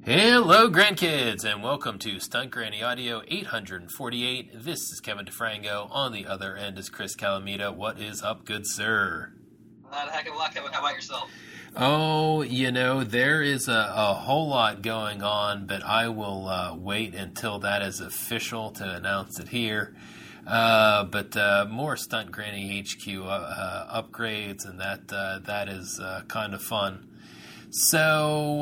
Hello, grandkids, and welcome to Stunt Granny Audio 848. This is Kevin DeFranco. On the other end is Chris Calamita. What is up, good sir? Not a heck of a lot, Kevin. How about yourself? Oh, there is a whole lot going on, but I will wait until that is official to announce it here. But more Stunt Granny HQ upgrades, and that is kind of fun. So,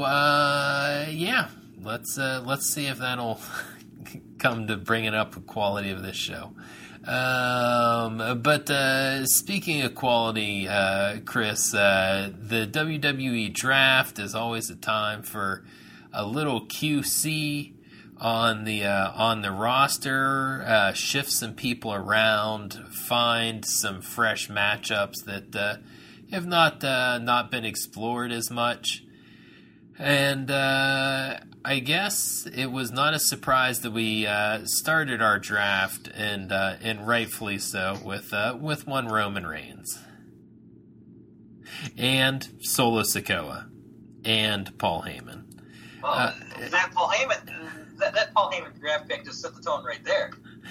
let's see if that'll come to bringing up the quality of this show. But speaking of quality, Chris, the WWE Draft is always a time for a little QC on the roster, shift some people around, find some fresh matchups that have not been explored as much. And I guess it was not a surprise that we started our draft, and rightfully so, with one Roman Reigns and Solo Sikoa and Paul Heyman. Well, that Paul Heyman draft pick just set the tone right there.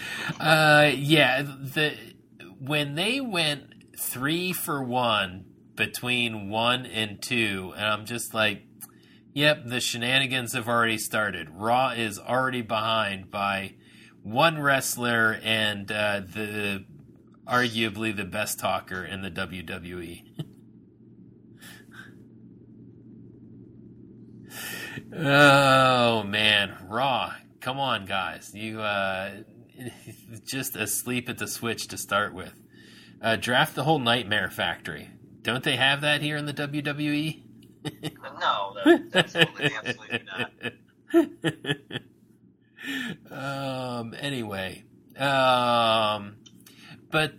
When they went 3 for 1 between 1 and 2, and I'm just like, yep, the shenanigans have already started. Raw is already behind by one wrestler and arguably the best talker in the WWE. Oh man, Raw! Come on, guys, you just asleep at the switch to start with. Draft the whole Nightmare Factory. Don't they have that here in the WWE? No, absolutely not. Anyway, but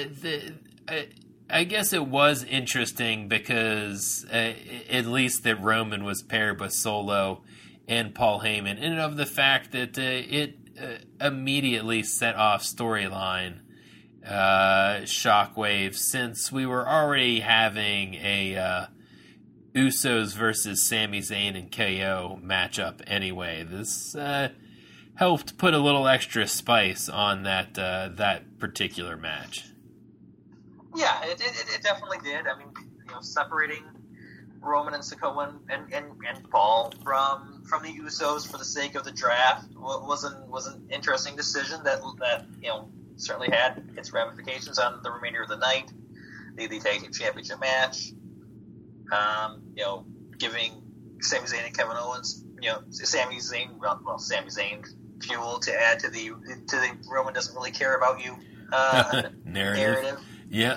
I guess it was interesting because at least that Roman was paired with Solo and Paul Heyman, and of the fact that it immediately set off storyline shockwaves, since we were already having a Usos versus Sami Zayn and KO matchup anyway. This helped put a little extra spice on that particular match. Yeah, it definitely did. I mean, separating Roman and Sikoa and Paul from the Usos for the sake of the draft was an interesting decision that certainly had its ramifications on the remainder of the night. The tag team championship match. Giving Sami Zayn and Kevin Owens, Sami Zayn fuel to add to the Roman doesn't really care about you narrative. Yeah.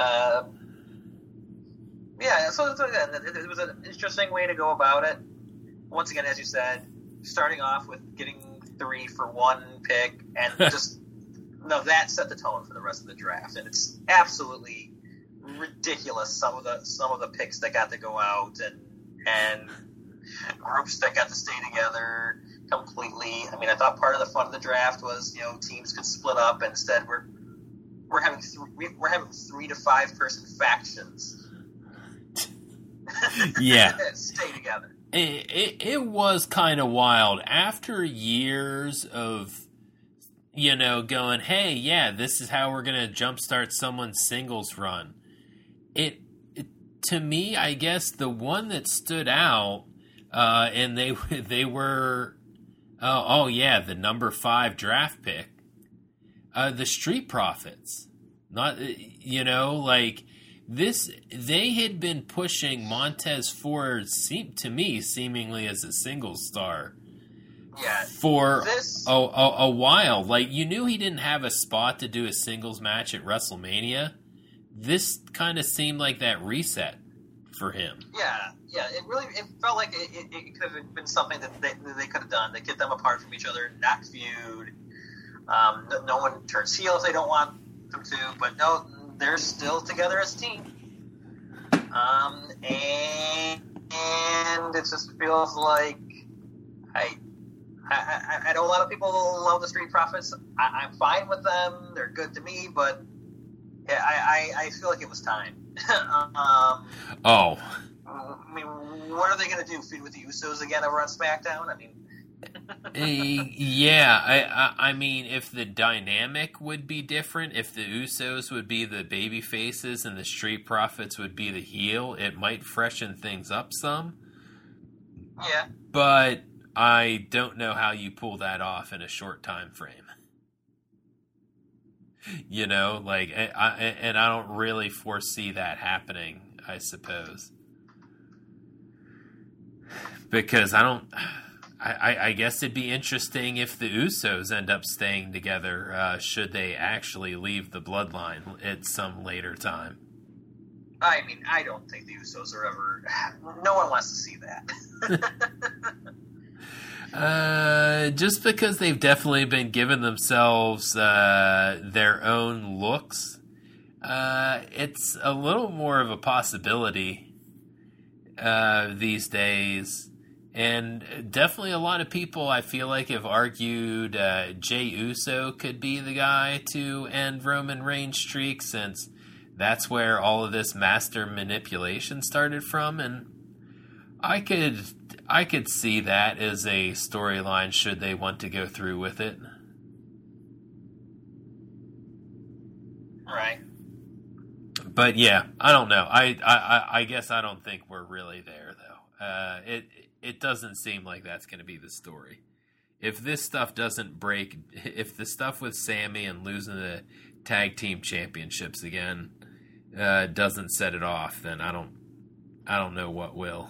So again, it was an interesting way to go about it. Once again, as you said, starting off with getting 3 for 1 pick, and that set the tone for the rest of the draft, and it's absolutely ridiculous some of the picks that got to go out and groups that got to stay together completely. I mean, I thought part of the fun of the draft was teams could split up. Instead, we're having 3 to 5 person factions. Yeah, stay together. It was kind of wild after years of going, hey, yeah, this is how we're gonna jumpstart someone's singles run. It to me, I guess the one that stood out, and they were, the number 5 draft pick, the Street Profits. Not this. They had been pushing Montez Ford, seemingly as a singles star. Yeah, for a while. Like, you knew he didn't have a spot to do a singles match at WrestleMania. This kind of seemed like that reset for him. Yeah. It felt like it could have been something that they could have done to get them apart from each other, not feud. No one turns heel if they don't want them to, but no, they're still together as a team. And it just feels like I know a lot of people love the Street Profits. I'm fine with them. They're good to me, but I feel like it was time. I mean, what are they going to do? Feud with the Usos again over on SmackDown? I mean, yeah. I mean, if the dynamic would be different, if the Usos would be the baby faces and the Street Profits would be the heel, it might freshen things up some. Yeah. But I don't know how you pull that off in a short time frame. You know, like, I don't really foresee that happening, I suppose. Because I guess it'd be interesting if the Usos end up staying together, should they actually leave the bloodline at some later time. I mean, I don't think the Usos are ever... No one wants to see that. Just because they've definitely been giving themselves their own looks, it's a little more of a possibility these days. And definitely a lot of people, I feel like, have argued Jey Uso could be the guy to end Roman Reigns' streak, since that's where all of this master manipulation started from. And I could see that as a storyline should they want to go through with it. Right. But yeah, I don't know. I guess I don't think we're really there, though. It doesn't seem like that's going to be the story. If this stuff doesn't break, if the stuff with Sammy and losing the tag team championships again doesn't set it off, then I don't know what will.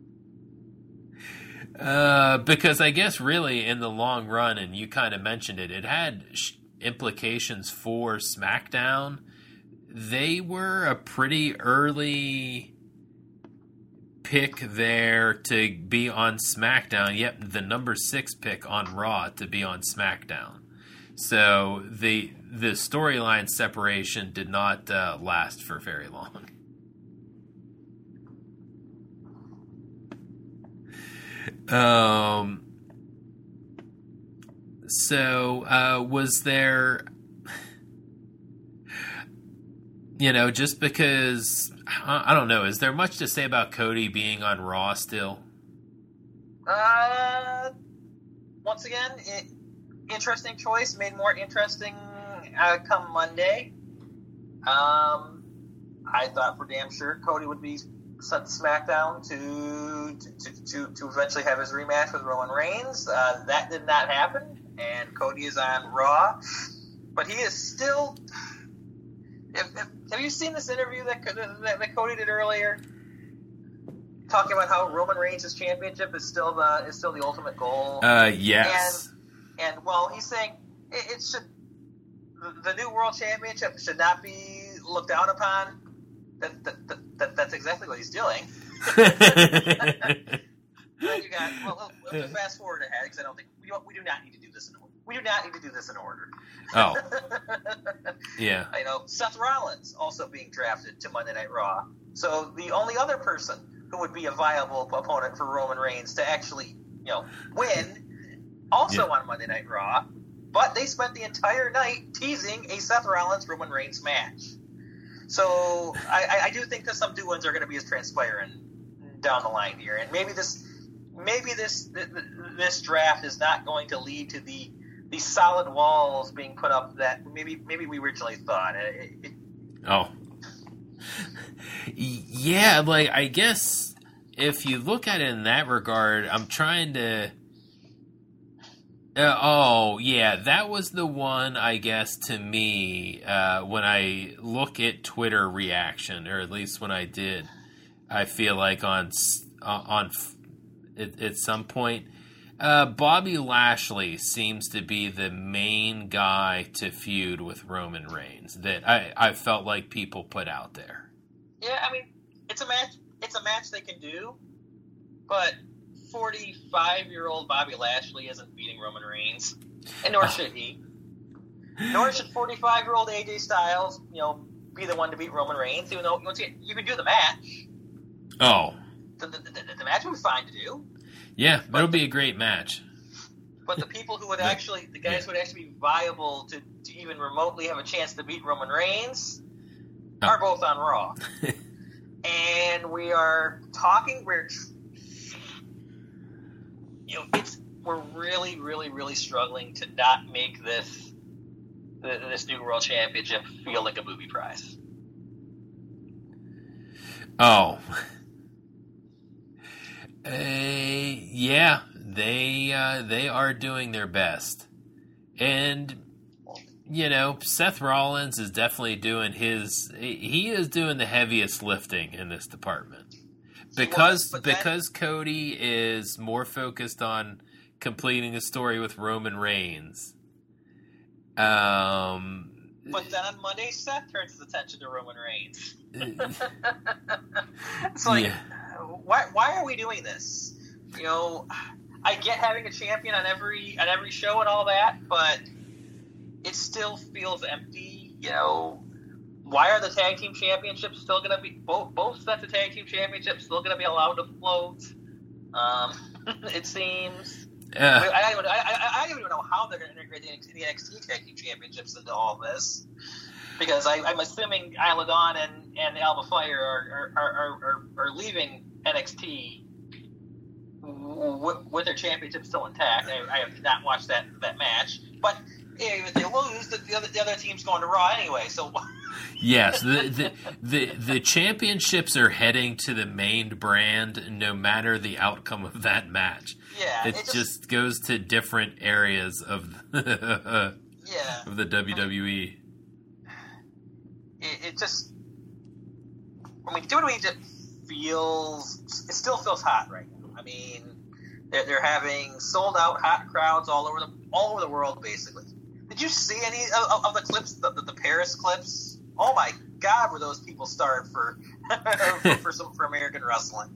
Because I guess really in the long run, and you kind of mentioned it, it had implications for SmackDown. They were a pretty early pick there to be on SmackDown, yet the number 6 pick on Raw to be on SmackDown. So the storyline separation did not last for very long. So was there, just because, I don't know, is there much to say about Cody being on Raw still? Once again, interesting choice, made more interesting come Monday. I thought for damn sure Cody would be sent to SmackDown to eventually have his rematch with Roman Reigns. That did not happen, and Cody is on Raw. But he is still... Have you seen this interview that Cody did earlier? Talking about how Roman Reigns' championship is still the ultimate goal. Yes. And he's saying it should, the new world championship should not be looked down upon. That's exactly what he's doing. Then you got, we'll fast forward ahead, because I don't think we do not need to do this in order. We do not need to do this in order. Oh. Yeah. I know Seth Rollins also being drafted to Monday Night Raw. So the only other person who would be a viable opponent for Roman Reigns to actually, win, also on Monday Night Raw. But they spent the entire night teasing a Seth Rollins Roman Reigns match. So I do think that some doings are going to be as transpiring down the line here, and maybe this draft is not going to lead to the solid walls being put up that maybe we originally thought. Yeah, like, I guess if you look at it in that regard, I'm trying to... that was the one, I guess, to me, when I look at Twitter reaction, or at least when I did, I feel like at some point, Bobby Lashley seems to be the main guy to feud with Roman Reigns that I felt like people put out there. Yeah, I mean, it's a match they can do, but 45-year-old Bobby Lashley isn't beating Roman Reigns, and nor should he. Nor should 45-year-old AJ Styles, be the one to beat Roman Reigns, even though once again, you can do the match. Oh. The match would be fine to do. Yeah, that'll be a great match. But the people who would actually, the guys who would actually be viable to even remotely have a chance to beat Roman Reigns are both on Raw. and we are talking. We're really, really, really struggling to not make this new World Championship feel like a movie prize. Oh. Yeah, they are doing their best. And, Seth Rollins is definitely doing he is doing the heaviest lifting in this department. Because Cody is more focused on completing the story with Roman Reigns. But then on Monday, Seth turns his attention to Roman Reigns. It's like, why are we doing this? I get having a champion on every show and all that, but it still feels empty. Why are the tag team championships still going to be both sets of tag team championships still going to be allowed to float? It seems. I don't even know how they're going to integrate the NXT tag team championships into all this, because I'm assuming Isla Dawn and Alba Fire are leaving NXT with their championship still intact. I have not watched that match, but if they lose, the other team's going to Raw anyway. So yes, the championships are heading to the main brand, no matter the outcome of that match. Yeah, it just goes to different areas of of the WWE. It just, WWE just still feels hot right now. I mean, they're having sold out hot crowds all over the world, basically. Did you see any of the clips, the Paris clips? Oh my God, were those people starved for for American wrestling?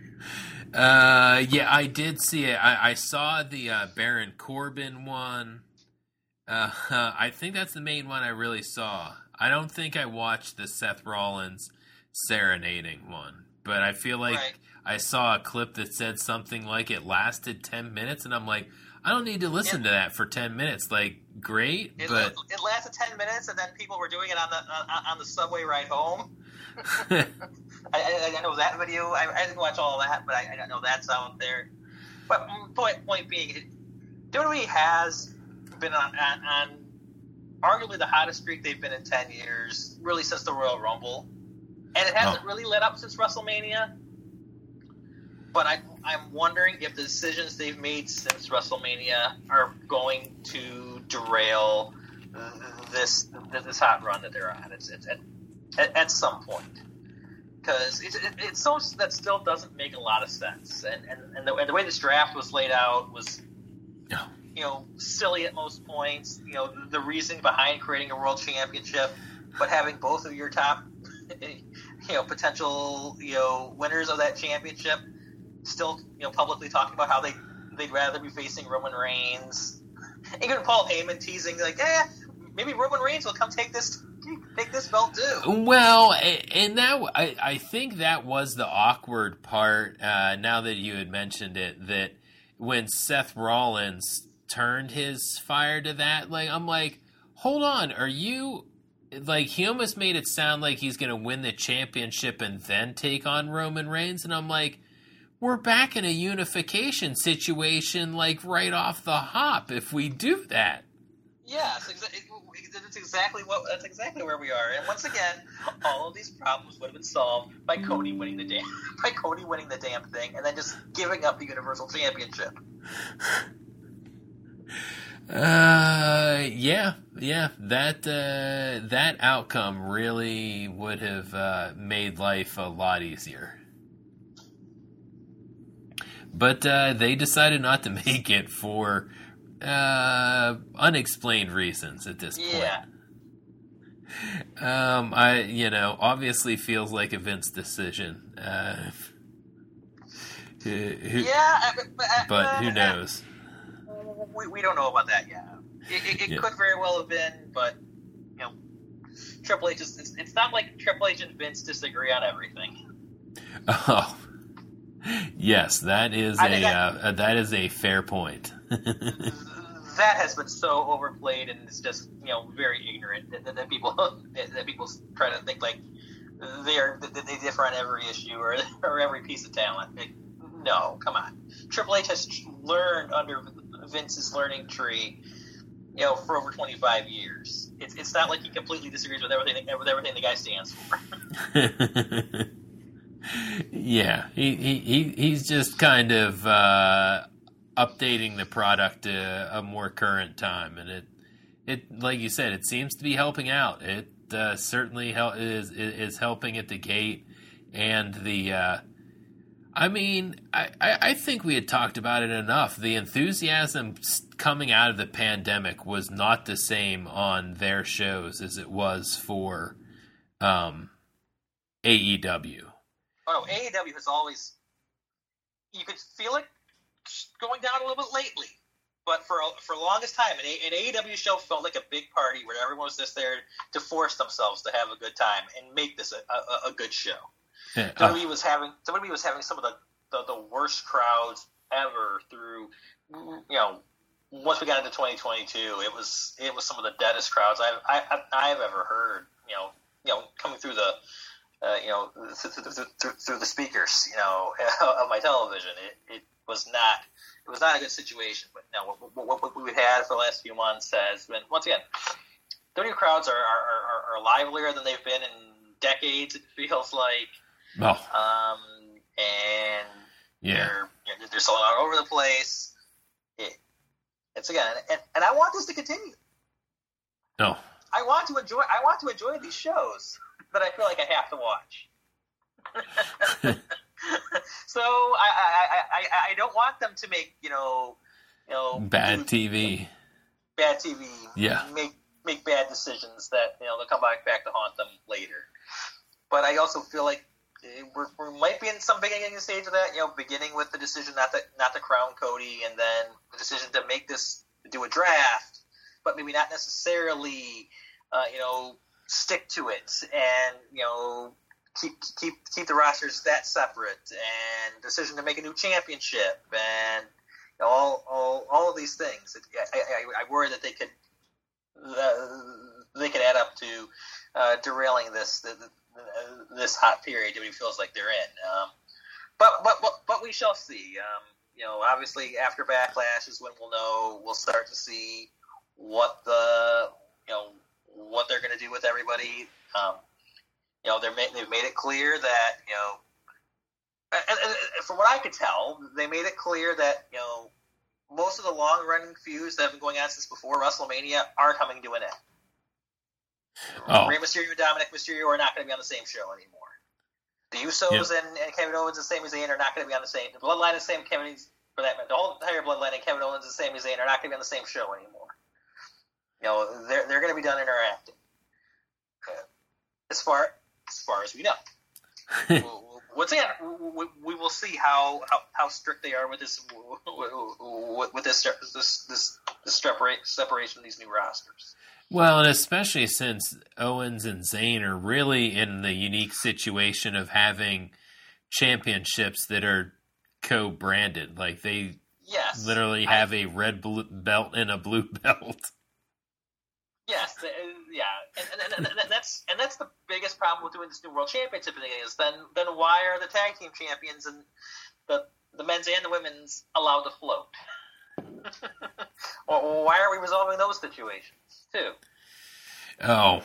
Yeah, I did see it. I saw the Baron Corbin one. I think that's the main one I really saw. I don't think I watched the Seth Rollins serenading one, but I feel like I saw a clip that said something like it lasted 10 minutes, and I'm like, I don't need to listen to that for 10 minutes. Like, great, but it lasted 10 minutes, and then people were doing it on the subway ride home. I know that video. I didn't watch all of that, but I know that's out there. But point being, WWE has been on arguably the hottest streak they've been in 10 years, really since the Royal Rumble, and it hasn't really let up since WrestleMania. But I'm wondering if the decisions they've made since WrestleMania are going to derail this hot run that they're on. It's at some point, because it's so that still doesn't make a lot of sense. And the way this draft was laid out was, silly at most points. The reasoning behind creating a world championship, but having both of your top, potential, winners of that championship still, publicly talking about how they'd rather be facing Roman Reigns. Even Paul Heyman teasing like, maybe Roman Reigns will come take this belt too. Well, and that I think that was the awkward part. Now that you had mentioned it, that when Seth Rollins turned his fire to that, like, I'm like, hold on, are you? Like, he almost made it sound like he's going to win the championship and then take on Roman Reigns, and I'm like, we're back in a unification situation, like, right off the hop if we do that. Yes, that's exactly where we are. And once again, all of these problems would have been solved by Cody winning the damn thing, and then just giving up the Universal Championship. Yeah. That outcome really would have made life a lot easier. But they decided not to make it for unexplained reasons at this point. Yeah. Obviously feels like a Vince decision. But who knows? We don't know about that yet. It could very well have been, but Triple H it's not like Triple H and Vince disagree on everything. Oh, yes, that is a fair point. That has been so overplayed, and it's just very ignorant that people try to think like they differ on every issue or every piece of talent. No, come on. Triple H has learned under Vince's learning tree, for over 25 years. It's not like he completely disagrees with everything the guy stands for. Yeah, he's just kind of updating the product to a more current time, and it like you said, it seems to be helping out. It certainly is helping at the gate, and the. I think we had talked about it enough. The enthusiasm coming out of the pandemic was not the same on their shows as it was for AEW. Oh, AEW has always, you could feel it going down a little bit lately. But for the longest time, an AEW show felt like a big party where everyone was just there to force themselves to have a good time and make this a good show. Yeah. WWE was having some of the worst crowds ever through, once we got into 2022, it was some of the deadest crowds I've ever heard, coming through the through the speakers, of my television. It was not a good situation. But what we've had for the last few months has been, once again, WWE crowds are livelier than they've been in decades. It feels like. Oh. And they're selling out all over the place. It's again, and I want this to continue. No. I want to enjoy these shows that I feel like I have to watch. So I don't want them to make bad TV. Bad TV. Yeah. Make bad decisions that they'll come back to haunt them later. But I also feel like we might be in some beginning stage of that. Beginning with the decision not to crown Cody, and then the decision to do a draft, but maybe not necessarily stick to it, and keep the rosters that separate, and decision to make a new championship, and all of these things. I worry that they could add up to derailing this hot period that he feels like they're in. But we shall see. Obviously after Backlash is when we'll start to see what they're going to do with everybody. They've made it clear that and from what I could tell, they made it clear that most of the long-running feuds that have been going on since before WrestleMania are coming to an end. Oh. Rey Mysterio and Dominic Mysterio are not going to be on the same show anymore. The Usos and Kevin Owens and Sami Zayn are not going to be on the same. The Bloodline and the whole entire Bloodline and Kevin Owens and Sami Zayn are not going to be on the same show anymore. They're going to be done interacting. As far as we know. Once again, we will see how strict they are with this separation of these new rosters. Well, and especially since Owens and Zayn are really in the unique situation of having championships that are co-branded. Like, they literally have a red belt and a blue belt. Yes, yeah, and that's the biggest problem with doing this new World Championship thing is then why are the tag team champions and the men's and the women's allowed to float? Or why aren't we resolving those situations too? Oh,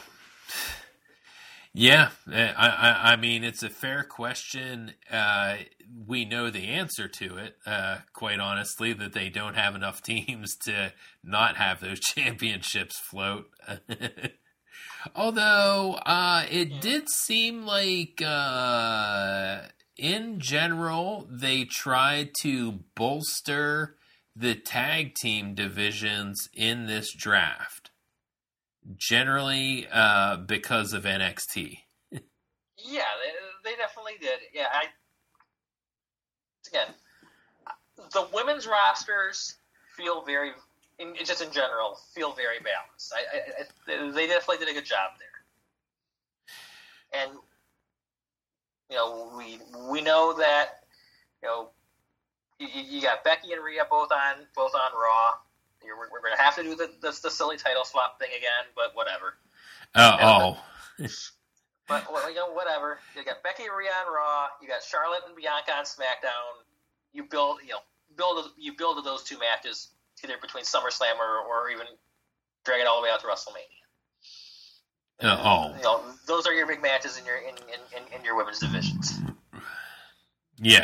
yeah. I mean, it's a fair question. We know the answer to it, quite honestly, that they don't have enough teams to not have those championships float. Although, it did seem like, in general, they tried to bolster the tag team divisions in this draft. Generally, because of NXT. Yeah, they definitely did. Yeah, again, the women's rosters feel very, just in general, feel very balanced. They definitely did a good job there. And we know that you got Becky and Rhea both on Raw. We're going to have to do the silly title swap thing again, but whatever. Oh. But whatever. You got Becky and Rhea on Raw. You got Charlotte and Bianca on SmackDown. You build those two matches either between SummerSlam or even drag it all the way out to WrestleMania. Those are your big matches in your women's divisions. Yeah.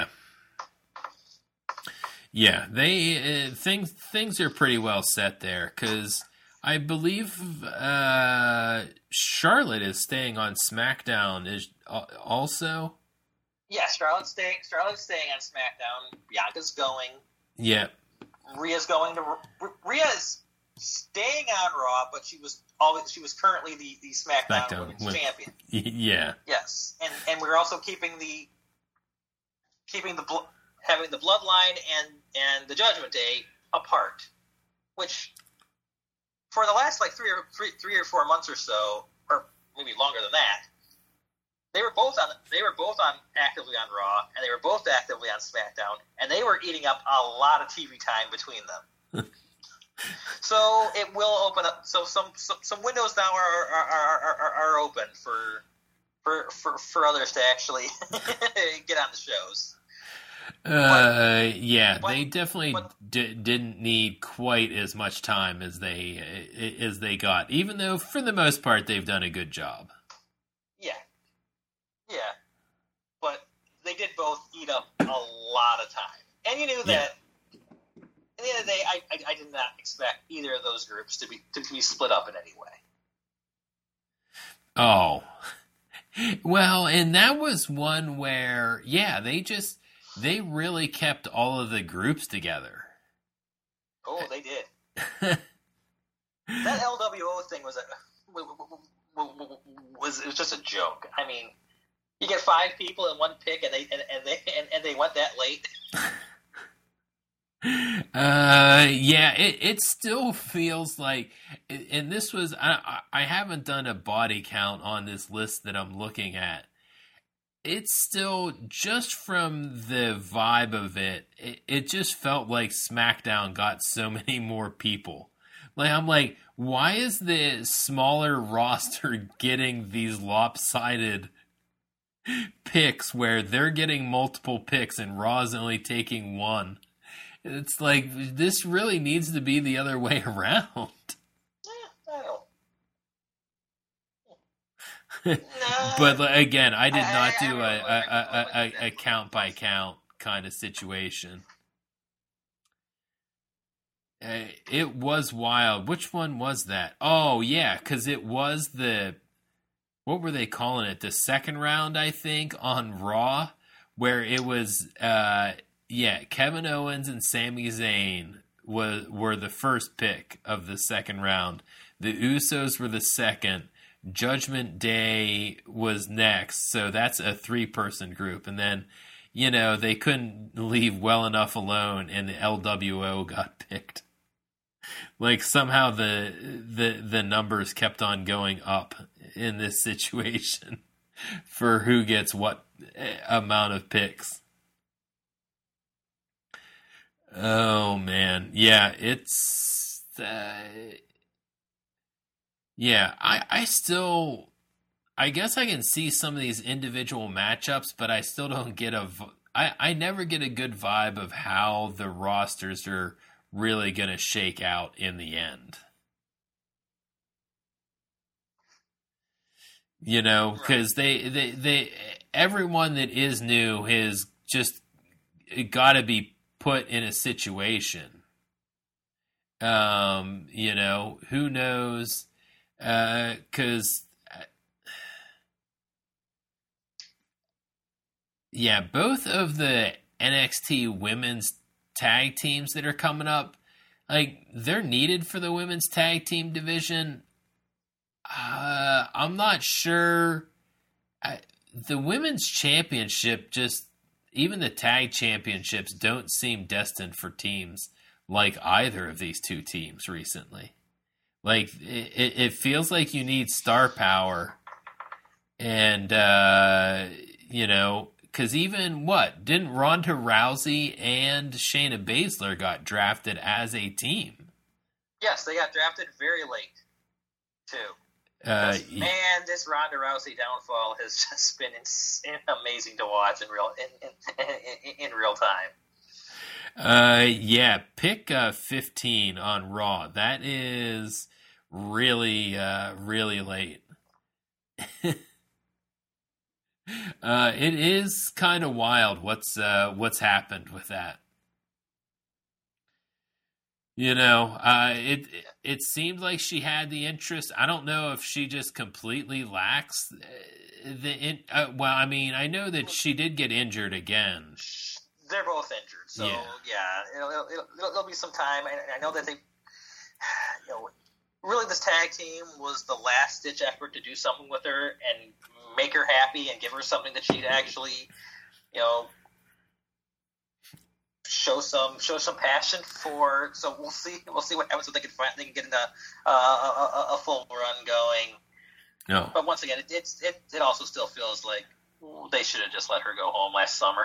Yeah, they things are pretty well set there because I believe Charlotte is staying on SmackDown also. Yeah, Charlotte's staying on SmackDown. Bianca's going. Yeah. Rhea's staying on Raw, but she was currently the SmackDown Women's Champion. Yeah. Yes, and we're also having the Bloodline and the Judgment Day apart, which for the last like three or 4 months or so, or maybe longer than that, they were both actively on Raw, and they were both actively on SmackDown, and they were eating up a lot of TV time between them. So it will open up. So some windows now are open for others to actually get on the shows. They definitely didn't need quite as much time as they got, even though for the most part they've done a good job. Yeah, but they did both eat up a lot of time, and you knew that. At the end of the day, I did not expect either of those groups to be split up in any way. Oh, well, and that was one where they really kept all of the groups together. Oh, they did. That LWO thing was just a joke. I mean, you get 5 people in one pick, and they went that late. It still feels like, and this was I haven't done a body count on this list that I'm looking at. It's still, just from the vibe of it just felt like SmackDown got so many more people. Like, I'm like, why is the smaller roster getting these lopsided picks where they're getting multiple picks and Raw's only taking one? It's like, this really needs to be the other way around. But again, I did not do a count by count kind of situation. It was wild. Which one was that? Oh yeah, because it was what were they calling it? The second round, I think, on Raw, where it was Kevin Owens and Sami Zayn were the first pick of the second round. The Usos were the second. Judgment Day was next, so that's a 3-person group. And then, they couldn't leave well enough alone, and the LWO got picked. Like, somehow the numbers kept on going up in this situation for who gets what amount of picks. Oh, man. Yeah, it's... I guess I can see some of these individual matchups, but I still don't get I never get a good vibe of how the rosters are really going to shake out in the end. Because they everyone that is new has just got to be put in a situation. Who knows? Because both of the NXT women's tag teams that are coming up, like, they're needed for the women's tag team division. I'm not sure. The women's championship, even the tag championships, don't seem destined for teams like either of these two teams recently. Like, it feels like you need star power. And, because even didn't Ronda Rousey and Shayna Baszler got drafted as a team? Yes, they got drafted very late, too. Man, this Ronda Rousey downfall has just been amazing to watch in real time. Yeah, pick 15 on Raw. That is really late. It is kind of wild what's happened with that. It seemed like she had the interest. I don't know if she just completely lacks well, I mean, I know that she did get injured again. They're both injured, so it'll be some time. I know that they, really this tag team was the last ditch effort to do something with her and make her happy and give her something that she'd actually, show some passion for. So we'll see what happens if they can get into a full run going. No, but once again, it also still feels like they should have just let her go home last summer.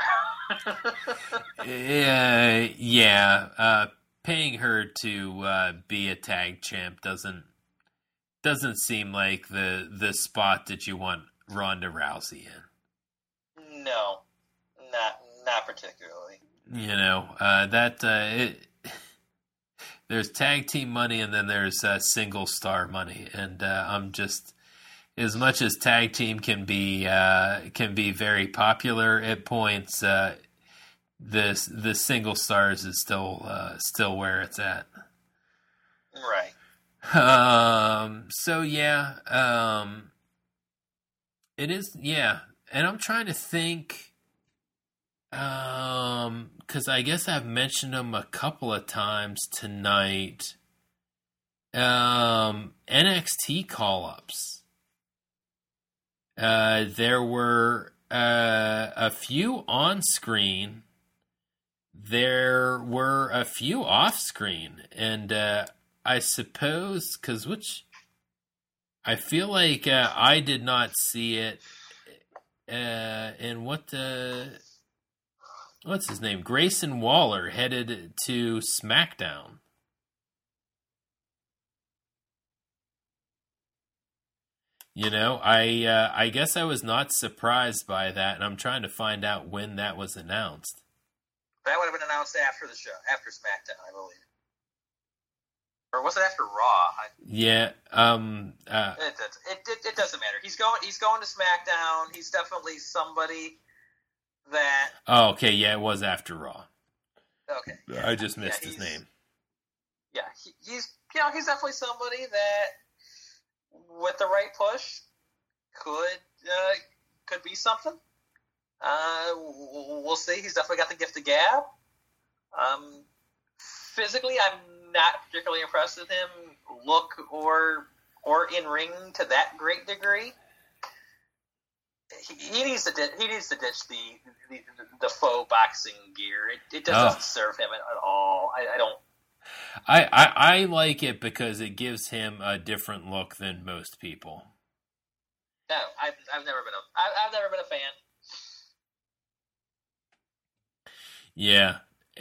Yeah. Paying her to be a tag champ doesn't seem like the spot that you want Ronda Rousey in. No, not particularly. There's tag team money and then there's single star money, and I'm just, as much as tag team can be very popular at points, the single stars is still where it's at. Right. So yeah, it is, yeah, and I'm trying to think. Because I guess I've mentioned them a couple of times tonight. NXT call-ups. There were a few on-screen. There were a few off-screen. And I suppose, I feel like I did not see it. And what's his name? Grayson Waller headed to SmackDown. I guess I was not surprised by that, and I'm trying to find out when that was announced. That would have been announced after the show, after SmackDown, I believe. Or was it after Raw? Yeah. It doesn't matter. He's going to SmackDown. He's definitely somebody that. Oh, okay. Yeah, it was after Raw. Okay. Yeah, I just missed his name. Yeah, he's definitely somebody that, with the right push, could be something. We'll see. He's definitely got the gift of gab. Physically, I'm not particularly impressed with him, look or in ring to that great degree. He needs to ditch the faux boxing gear. It doesn't serve him at all. I don't. I like it because it gives him a different look than most people. No, I've never been a fan. Yeah.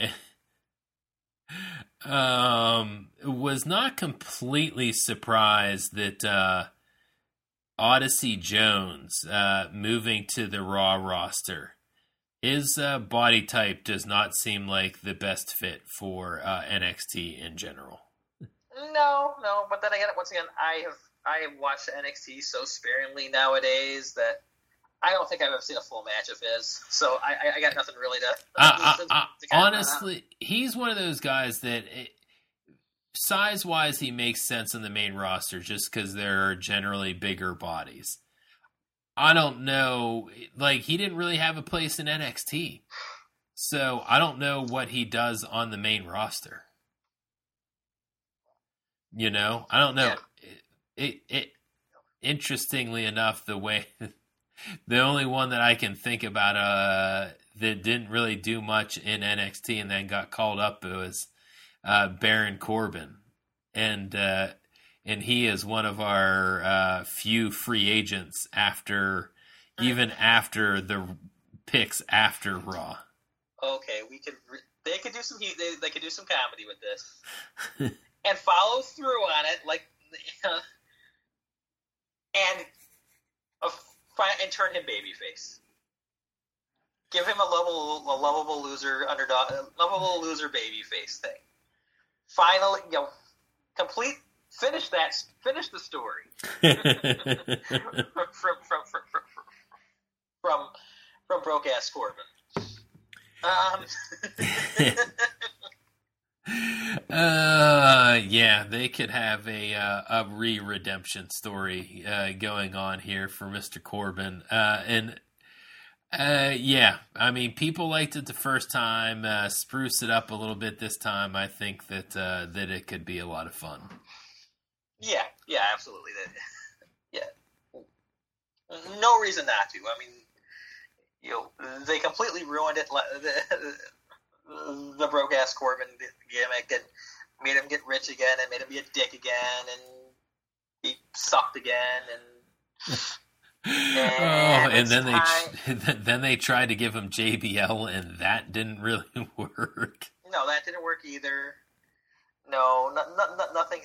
Was not completely surprised that Odyssey Jones moving to the Raw roster. His body type does not seem like the best fit for NXT in general. No, but then again, once again, I have watched NXT so sparingly nowadays that I don't think I've ever seen a full match of his. So I got nothing really to honestly, he's one of those guys that size-wise he makes sense in the main roster just because there are generally bigger bodies. I don't know, like, he didn't really have a place in NXT. So I don't know what he does on the main roster. I don't know. Yeah. It interestingly enough, the only one that I can think about that didn't really do much in NXT and then got called up was Baron Corbin. And he is one of our few free agents even after the picks after Raw. Okay, they could do some they could do some comedy with this and follow through on it. Like and and turn him babyface. Give him a lovable loser underdog, lovable loser babyface thing. Finally, finish the story from broke ass Corbin. Yeah, they could have a redemption story going on here for Mr. Corbin, yeah, I mean, people liked it the first time. Spruce it up a little bit this time. I think that it could be a lot of fun. Yeah, absolutely. Yeah, no reason not to. I mean, they completely ruined it. The broke ass Corbin gimmick and made him get rich again and made him be a dick again and he sucked again and then they tried to give him JBL and that didn't really work. No, that didn't work either. No, nothing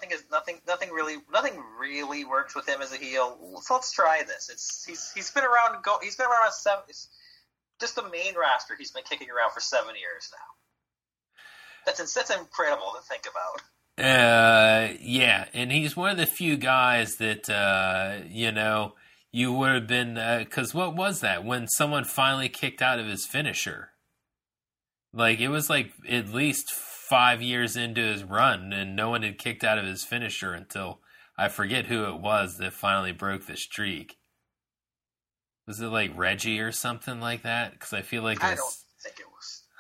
really works with him as a heel. So let's try this. He's been around. He's been around just the main roster. He's been kicking around for 7 years now. That's incredible to think about. Yeah, and he's one of the few guys that you would have been, because what was that when someone finally kicked out of his finisher? Like it was like at least 5 years into his run, and no one had kicked out of his finisher until I forget who it was that finally broke the streak. Was it like Reggie or something like that? Because I feel like I don't think it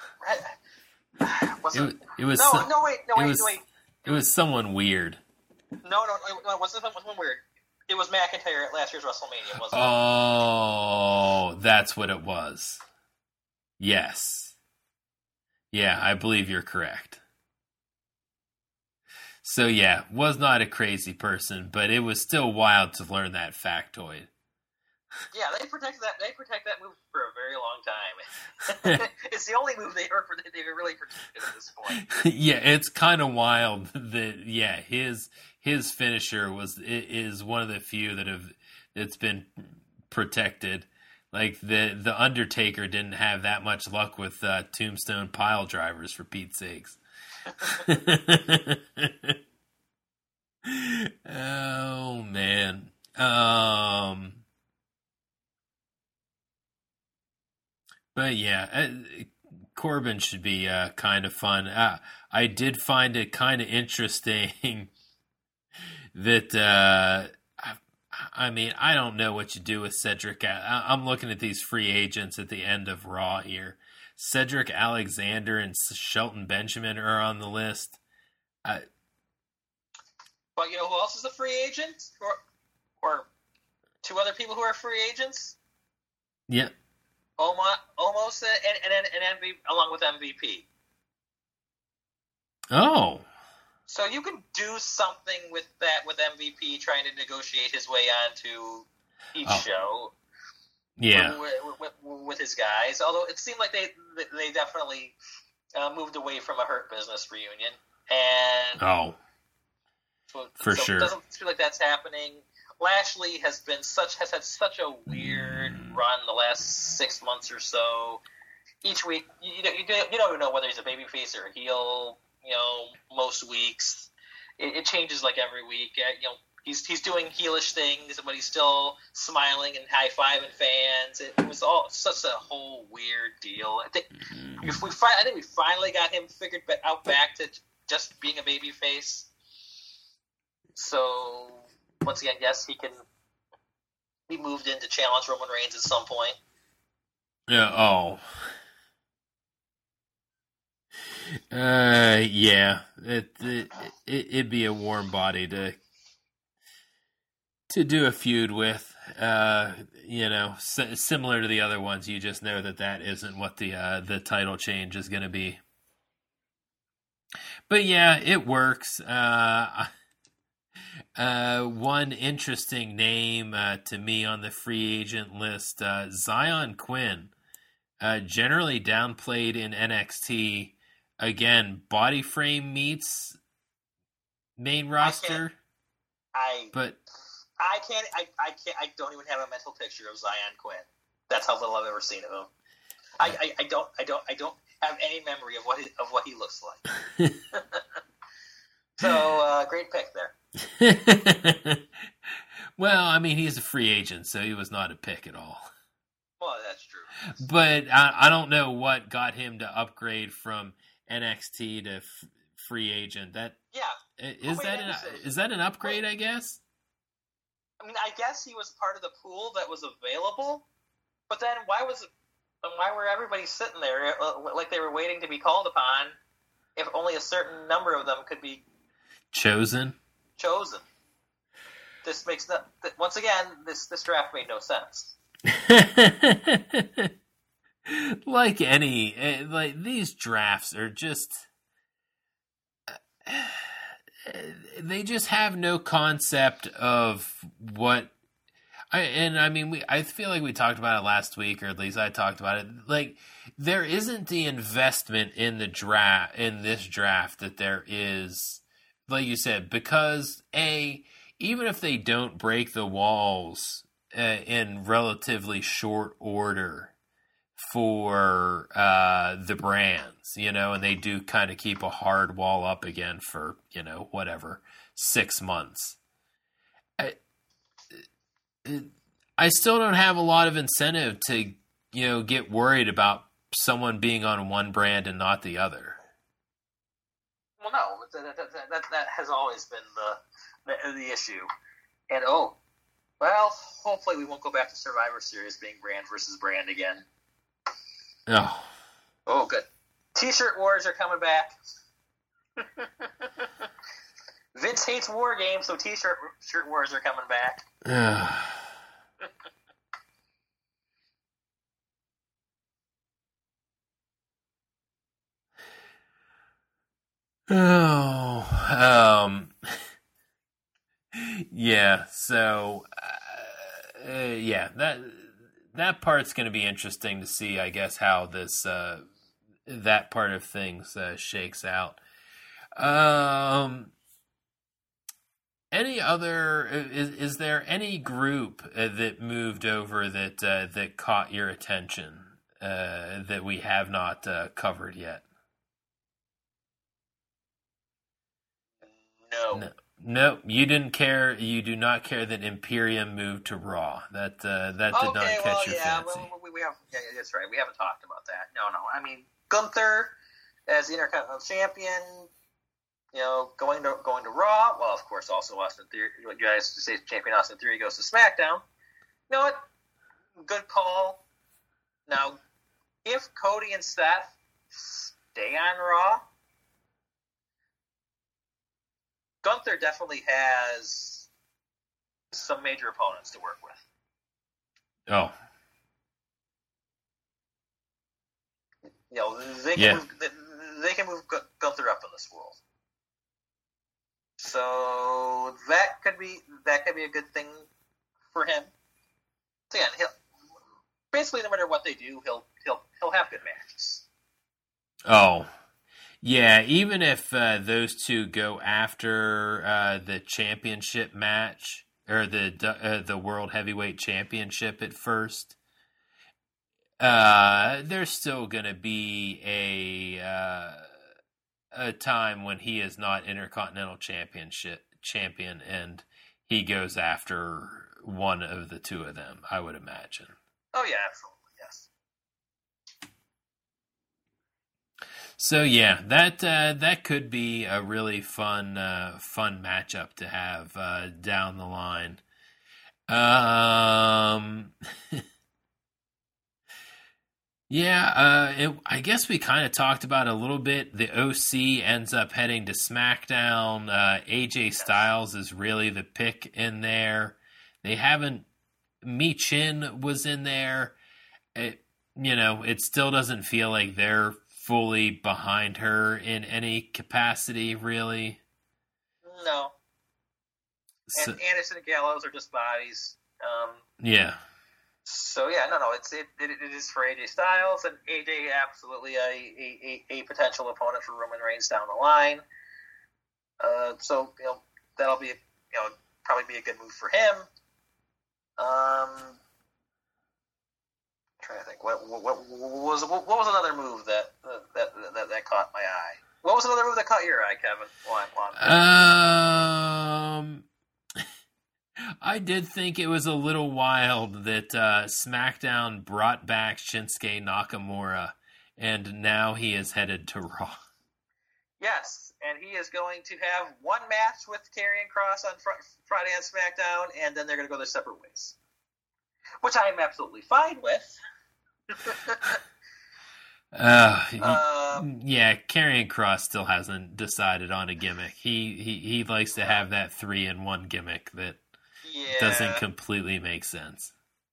was. It was. Wait. It was someone weird. No, it wasn't someone weird. It was McIntyre at last year's WrestleMania, wasn't it? Oh, that's what it was. Yes. Yeah, I believe you're correct. So yeah, was not a crazy person, but it was still wild to learn that factoid. Yeah, they protect that move for a very long time. It's the only move they've really protected at this point. Yeah, it's kind of wild that his finisher is one of the few that's been protected. Like the Undertaker didn't have that much luck with tombstone pile drivers, for Pete's sakes. Oh man. But yeah, Corbin should be kind of fun. I did find it kind of interesting that I mean, I don't know what you do with Cedric. I'm looking at these free agents at the end of Raw here. Cedric Alexander and Shelton Benjamin are on the list. But you know who else is a free agent? Or two other people who are free agents? Yeah. Almost and MVP, along with MVP. Oh. So you can do something with that with MVP trying to negotiate his way onto each show. Yeah. With his guys. Although it seemed like they definitely moved away from a Hurt Business reunion. And for sure. It doesn't feel like that's happening. Lashley has had such a weird run the last 6 months or so. Each week, you don't even know whether he's a babyface or a heel. Most weeks it changes like every week. He's doing heelish things, but he's still smiling and high fiving fans. It was all such a whole weird deal. I think we finally got him figured out back to just being a babyface. So. Once again, yes, he can be moved in to challenge Roman Reigns at some point. Yeah. Yeah. It'd be a warm body to do a feud with. Similar to the other ones, you just know that isn't what the title change is going to be. But yeah, it works. One interesting name to me on the free agent list, Zion Quinn, generally downplayed in NXT. Again, body frame meets main roster. I I can't. I don't even have a mental picture of Zion Quinn. That's how little I've ever seen of him. I don't have any memory of what he looks like. So great pick there. Well, I mean, he's a free agent, so he was not a pick at all. Well, that's true. But I don't know what got him to upgrade from NXT to free agent. Is that an upgrade? I guess. I mean, I guess he was part of the pool that was available, but then why were everybody sitting there like they were waiting to be called upon if only a certain number of them could be chosen? This makes once again this draft made no sense. like these drafts are just they just have no concept of what I feel like we talked about it last week, or at least I talked about it. Like, there isn't the investment in this draft that there is, like you said, because even if they don't break the walls in relatively short order for the brands, and they do kind of keep a hard wall up again for, 6 months. I still don't have a lot of incentive to, get worried about someone being on one brand and not the other. Well, no, that has always been the issue. And hopefully we won't go back to Survivor Series being brand versus brand again. Oh, good. T-shirt wars are coming back. Vince hates war games, so T-shirt wars are coming back. Yeah. So, that part's going to be interesting to see, I guess, how this that part of things shakes out. Any other? Is there any group that moved over that caught your attention that we have not covered yet? No, you didn't care. You do not care that Imperium moved to Raw. That did not catch your fancy. We have. Yeah, that's right. We haven't talked about that. No. I mean, Gunther as the Intercontinental Champion. Going to Raw. Well, of course, also Austin Theory. United States Champion Austin Theory goes to SmackDown. You know what? Good call. Now, if Cody and Seth stay on Raw, Gunther definitely has some major opponents to work with. Oh. They can move Gunther up in this world. So that could be a good thing for him. So again, he'll basically no matter what they do, he'll have good matches. Oh. Yeah, even if those two go after the championship match or the World Heavyweight Championship at first, there's still going to be a time when he is not Intercontinental champion, and he goes after one of the two of them, I would imagine. Oh yeah, absolutely. So yeah, that could be a really fun matchup to have down the line. I guess we kind of talked about it a little bit. The OC ends up heading to SmackDown. AJ Styles is really the pick in there. They haven't. Michin was in there. It still doesn't feel like they're fully behind her in any capacity, really. No. And Anderson and Gallows are just bodies. Yeah. So yeah, no, it is for AJ Styles, and AJ absolutely a potential opponent for Roman Reigns down the line. So that'll be probably be a good move for him. I'm trying to think what was another move that caught my eye. What was another move that caught your eye, Kevin? I did think it was a little wild that SmackDown brought back Shinsuke Nakamura, and now he is headed to Raw. Yes, and he is going to have one match with Karrion Kross on Friday on SmackDown, and then they're going to go their separate ways, which I am absolutely fine with. Yeah, Karrion Kross still hasn't decided on a gimmick. He likes to have that 3-in-1 gimmick that doesn't completely make sense.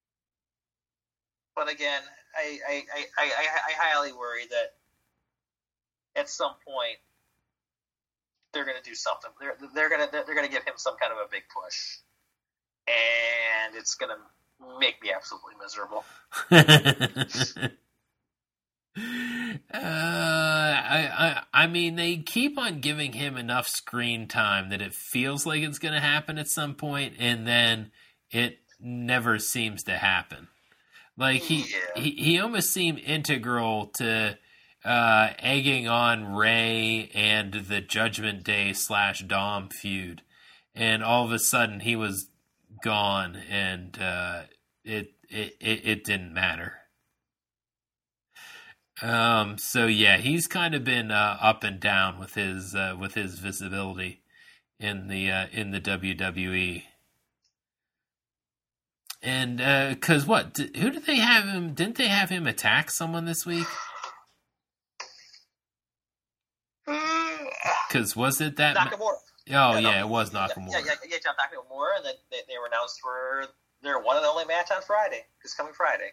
But again, I highly worry that at some point they're going to do something. They're going to give him some kind of a big push, and it's going to make me absolutely miserable. I mean, they keep on giving him enough screen time that it feels like it's going to happen at some point, and then it never seems to happen. Like he almost seemed integral to egging on Ray and the Judgment Day / Dom feud, and all of a sudden he was gone, and it didn't matter. So yeah, he's kind of been up and down with his visibility in the WWE. And because who did they have him? Didn't they have him attack someone this week? Because was it that Nakamura? It was Nakamura. Yeah, John Nakamura, and then they were announced for their one and only match on Friday. This coming Friday.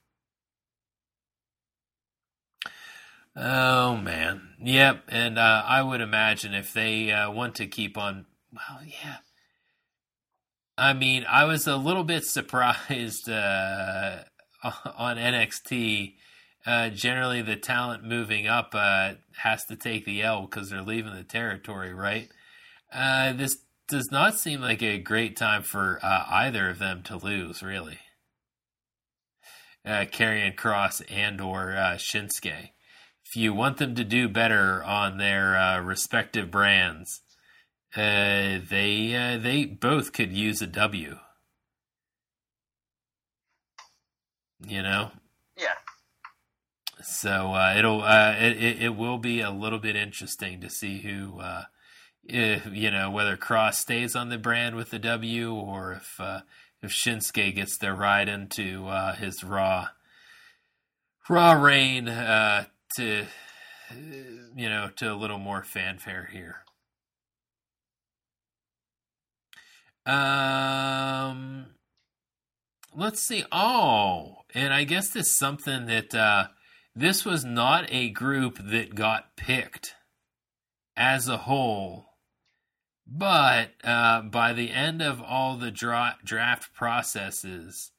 Oh man, yep. And I would imagine if they want to keep on, well, yeah. I mean, I was a little bit surprised on NXT. Generally, the talent moving up has to take the L because they're leaving the territory, right? This does not seem like a great time for either of them to lose, really. Karrion Kross and or Shinsuke. If you want them to do better on their respective brands, they both could use a W. You know? Yeah. So it will be a little bit interesting to see who whether Kross stays on the brand with the W or if Shinsuke gets their ride into his Raw reign to a little more fanfare here. Let's see. Oh, and I guess this is something that this was not a group that got picked as a whole, but by the end of all the draft processes,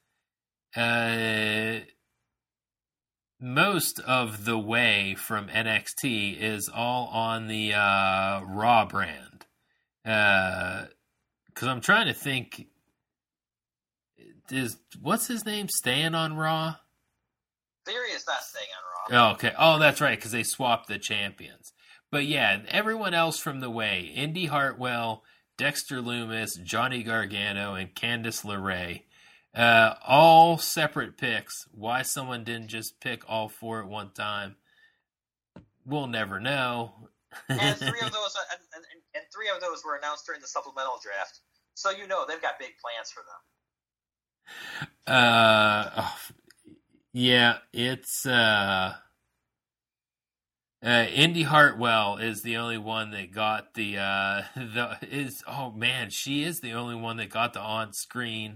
most of the way from NXT is all on the Raw brand. Because I'm trying to think, what's his name staying on Raw? Theory is not staying on Raw. Oh, okay. Oh, that's right, because they swapped the champions. But yeah, everyone else from the way, Indy Hartwell, Dexter Lumis, Johnny Gargano, and Candice LeRae, all separate picks. Why someone didn't just pick all four at one time, we'll never know. And three of those were announced during the supplemental draft, so they've got big plans for them. Yeah, it's Indy Hartwell is the only one that got she is the only one that got the on-screen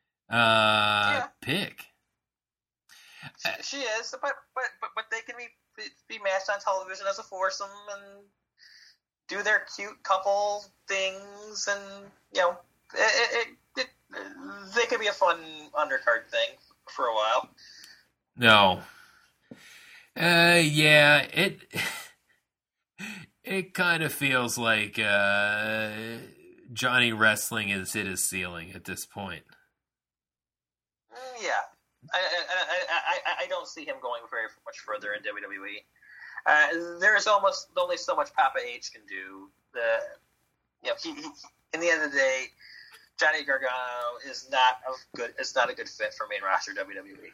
pick. She is, but they can be matched on television as a foursome and do their cute couple things, and they could be a fun undercard thing for a while. No. Yeah, it kind of feels like Johnny Wrestling has hit his ceiling at this point. Yeah, I don't see him going very much further in WWE. There's almost only so much Papa H can do. He, in the end of the day, Johnny Gargano is not a good fit for main roster WWE.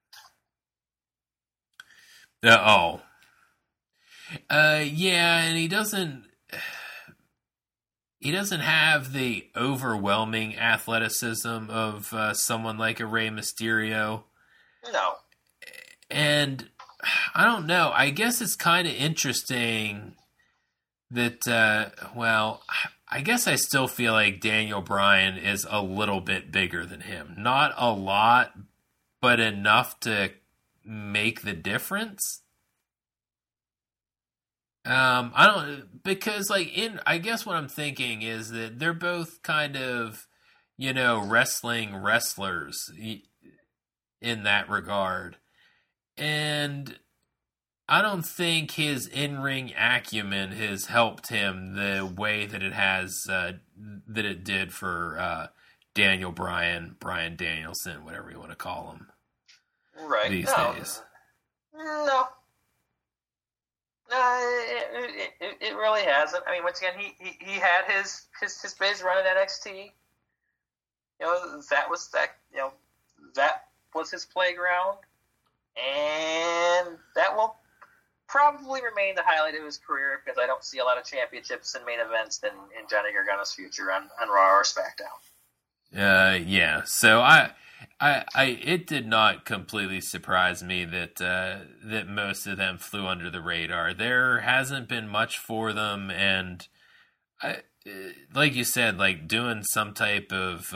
Yeah, and he doesn't have the overwhelming athleticism of someone like a Rey Mysterio. No. And I don't know. I guess it's kind of interesting that, I guess I still feel like Daniel Bryan is a little bit bigger than him. Not a lot, but enough to make the difference. Because I guess what I'm thinking is that they're both kind of, wrestling wrestlers in that regard. And I don't think his in-ring acumen has helped him the way that it did for Daniel Bryan, Bryan Danielson, whatever you want to call him. Right. These days. No. It really hasn't. I mean, once again, he had his big run in NXT. That was his playground, and that will probably remain the highlight of his career because I don't see a lot of championships and main events in Johnny Gargano's future on Raw or SmackDown. Yeah. So it did not completely surprise me that most of them flew under the radar. There hasn't been much for them, and like you said, like doing some type of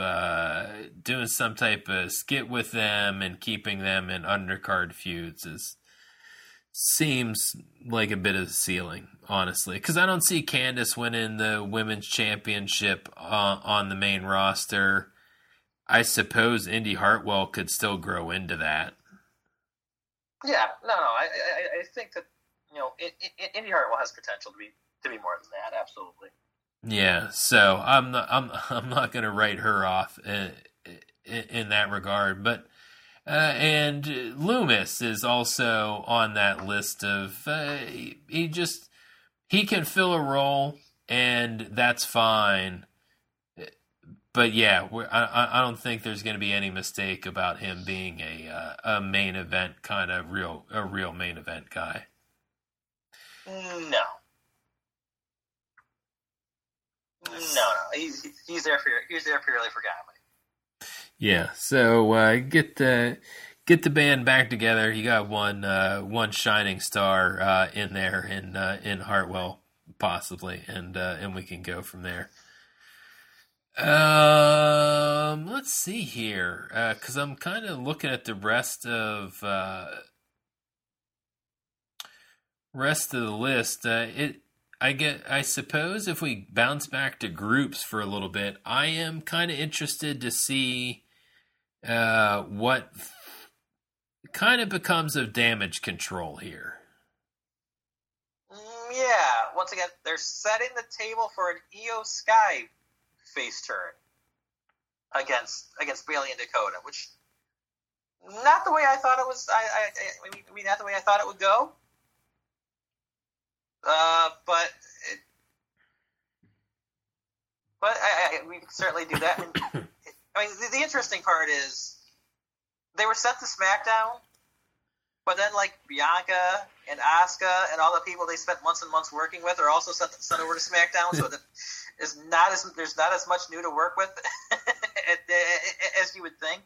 skit with them and keeping them in undercard feuds seems like a bit of a ceiling, honestly, because I don't see Candice winning the women's championship on the main roster. I suppose Indy Hartwell could still grow into that. Yeah, no. I think that Indy Hartwell has potential to be more than that. Absolutely. Yeah, so I'm not going to write her off in that regard, but and Loomis is also on that list of he can fill a role and that's fine. But yeah, I don't think there's going to be any mistake about him being a main event kind of real main event guy. No. He's there purely for comedy. Yeah. So get the band back together. You got one shining star in there in Hartwell possibly, and we can go from there. Let's see here, because I'm kind of looking at the rest of the list. I suppose if we bounce back to groups for a little bit, I am kind of interested to see what kind of becomes of Damage Control here. Yeah, once again, they're setting the table for an Io Sky face turn against Bayley and Dakota, which not the way I thought it was. I mean, not the way I thought it would go. But we can certainly do that. I mean, the interesting part is they were sent to SmackDown, but then like Bianca and Asuka and all the people they spent months and months working with are also sent over to SmackDown, so that there's not as much new to work with as you would think.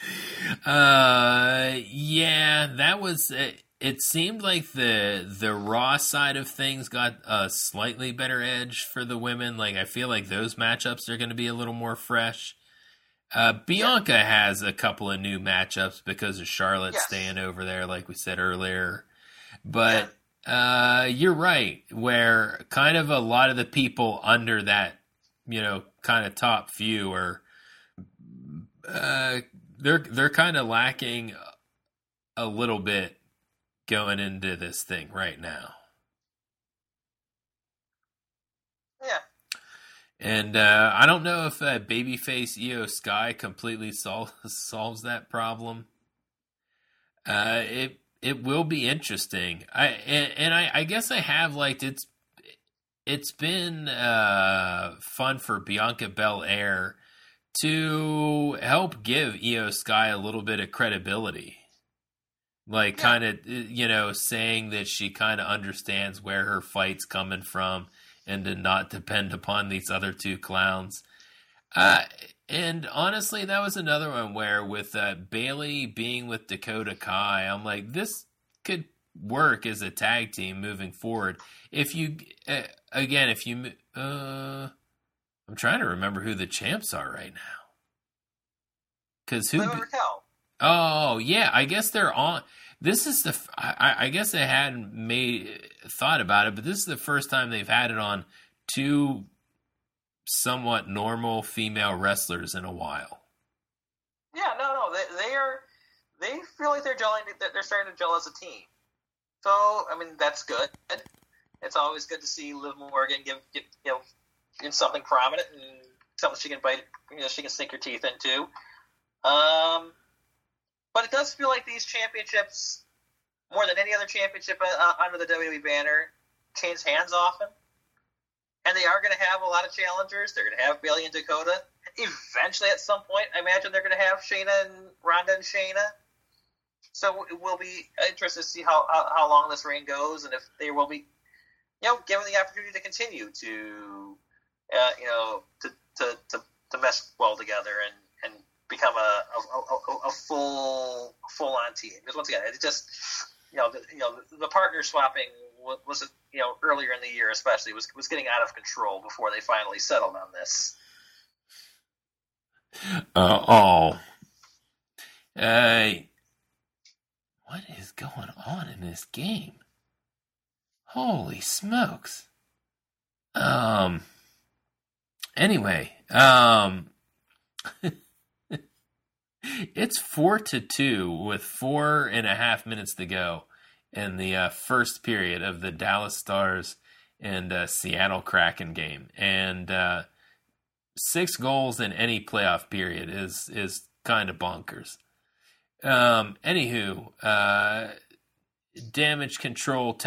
Yeah, that was. It seemed like the Raw side of things got a slightly better edge for the women. Like I feel like those matchups are going to be a little more fresh. Bianca has a couple of new matchups because of Charlotte staying over there, like we said earlier. But you're right, where kind of a lot of the people under that, kind of top few are they're kind of lacking a little bit going into this thing right now. Yeah. And I don't know if babyface Io Sky completely solves that problem. It will be interesting. I guess I have liked it's been fun for Bianca Belair to help give Io Sky a little bit of credibility. Like, kind of, saying that she kind of understands where her fight's coming from and to not depend upon these other two clowns. And honestly, that was another one where with Bayley being with Dakota Kai, I'm like, this could work as a tag team moving forward. If you, I'm trying to remember who the champs are right now. Because who? Raquel. Oh, yeah, I guess they're on. This is I guess I hadn't thought about it, but this is the first time they've had it on two somewhat normal female wrestlers in a while. Yeah, no, they feel like they're gelling. They're starting to gel as a team. So I mean, that's good. It's always good to see Liv Morgan give something prominent and something she can bite. She can sink her teeth into. But it does feel like these championships, more than any other championship under the WWE banner, change hands often. And they are going to have a lot of challengers. They're going to have Bayley and Dakota. Eventually, at some point, I imagine they're going to have Shayna and Ronda and Shayna. So it will be interesting to see how long this reign goes, and if they will be, given the opportunity to continue to mesh well together and become a full on team. Because once again, it just the partner swapping was earlier in the year especially was getting out of control before they finally settled on this. What is going on in this game? Holy smokes. Anyway, it's 4-2 with 4.5 minutes to go in the first period of the Dallas Stars and Seattle Kraken game. And 6 goals in any playoff period is kind of bonkers. Anywho, damage control.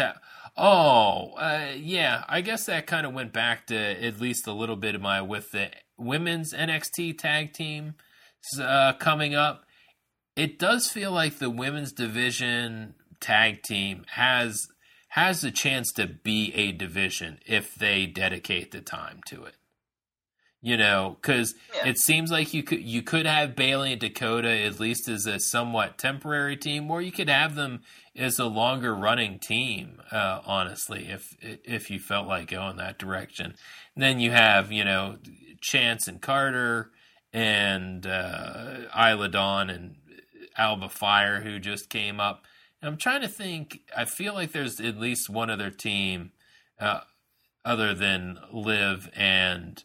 Yeah, I guess that kind of went back to at least a little bit of with the women's NXT tag team coming up. It does feel like the women's division tag team has a chance to be a division if they dedicate the time to it. Because it seems like you could have Bayley and Dakota at least as a somewhat temporary team, or you could have them as a longer running team. Honestly, if you felt like going that direction, and then you have Chance and Carter and Isla Dawn and Alba Fire who just came up. And I'm trying to think. I feel like there's at least one other team other than Liv and.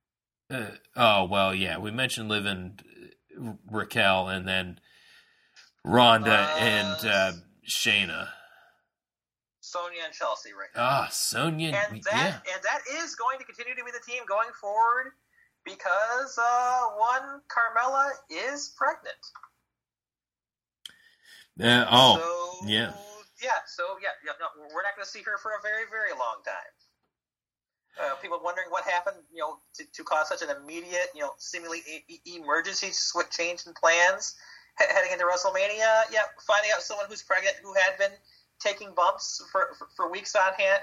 We mentioned Liv and Raquel, and then Ronda and Shayna. Sonya and Chelsea right now. Sonya. And that is going to continue to be the team going forward because one, Carmella is pregnant. Yeah. We're not going to see her for a very, very long time. People wondering what happened, to cause such an immediate, seemingly emergency change in plans heading into WrestleMania. Yeah, finding out someone who's pregnant who had been taking bumps for weeks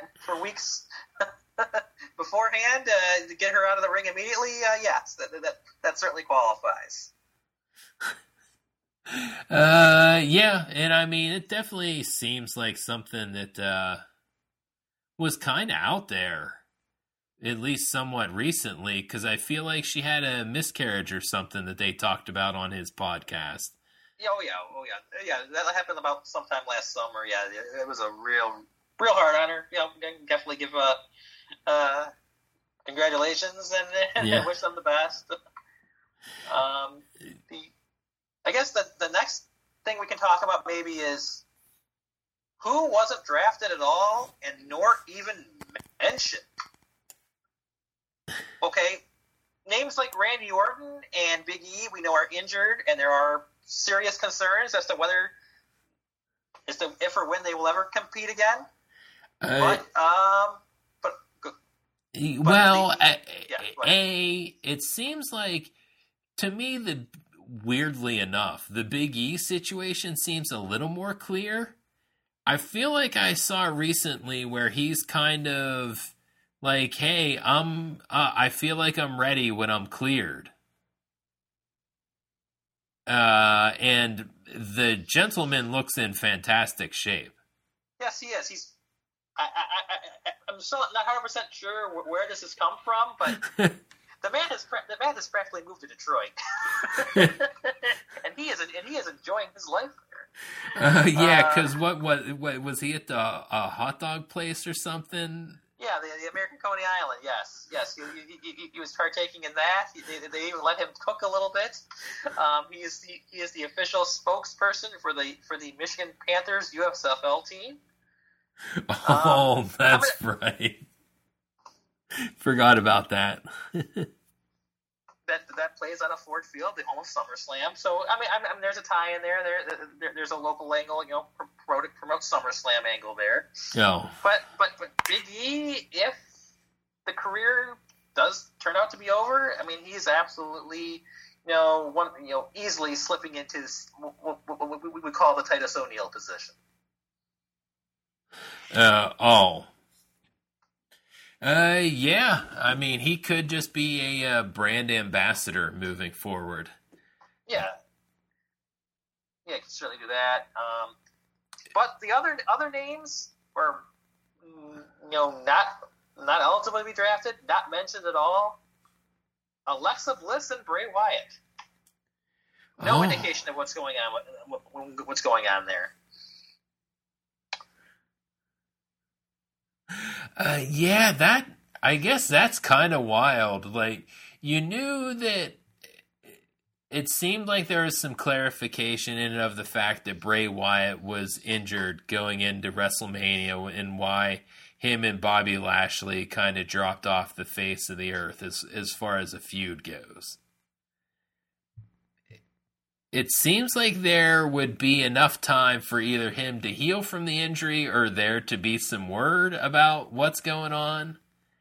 beforehand to get her out of the ring immediately. Yes, that certainly qualifies. And I mean, it definitely seems like something that was kind of out there. At least somewhat recently, because I feel like she had a miscarriage or something that they talked about on his podcast. Oh yeah. That happened about sometime last summer. Yeah, it was a real hard on her. Definitely give congratulations and wish them the best. I guess the next thing we can talk about maybe is who wasn't drafted at all and nor even mentioned. okay, names like Randy Orton and Big E, we know are injured, and there are serious concerns as to if or when they will ever compete again. It seems like, to me, weirdly enough, the Big E situation seems a little more clear. I feel like I saw recently where he's kind of like, hey, I feel like I'm ready when I'm cleared. And the gentleman looks in fantastic shape. Yes, he is. I'm still not 100% sure where this has come from, but the man has practically moved to Detroit, and he is enjoying his life there. Because what was he at a hot dog place or something? Yeah, the American Coney Island. Yes. He was partaking in that. They even let him cook a little bit. He is the official spokesperson for the Michigan Panthers USFL team. Oh, that's right. Forgot about that. that plays on a Ford Field, the home of SummerSlam. So I mean, there's a tie in there. There's a local angle, promote SummerSlam angle there. No, but Big E, if the career does turn out to be over, I mean, he's absolutely easily slipping into this, what we would call the Titus O'Neil position. Yeah. I mean, he could just be a brand ambassador moving forward. Yeah, he can certainly do that. But the other names were, not eligible to be drafted, not mentioned at all. Alexa Bliss and Bray Wyatt. No indication of what's going on there. I guess that's kind of wild. Like, you knew that it seemed like there was some clarification in and of the fact that Bray Wyatt was injured going into WrestleMania and why him and Bobby Lashley kind of dropped off the face of the earth as far as a feud goes. It seems like there would be enough time for either him to heal from the injury or there to be some word about what's going on.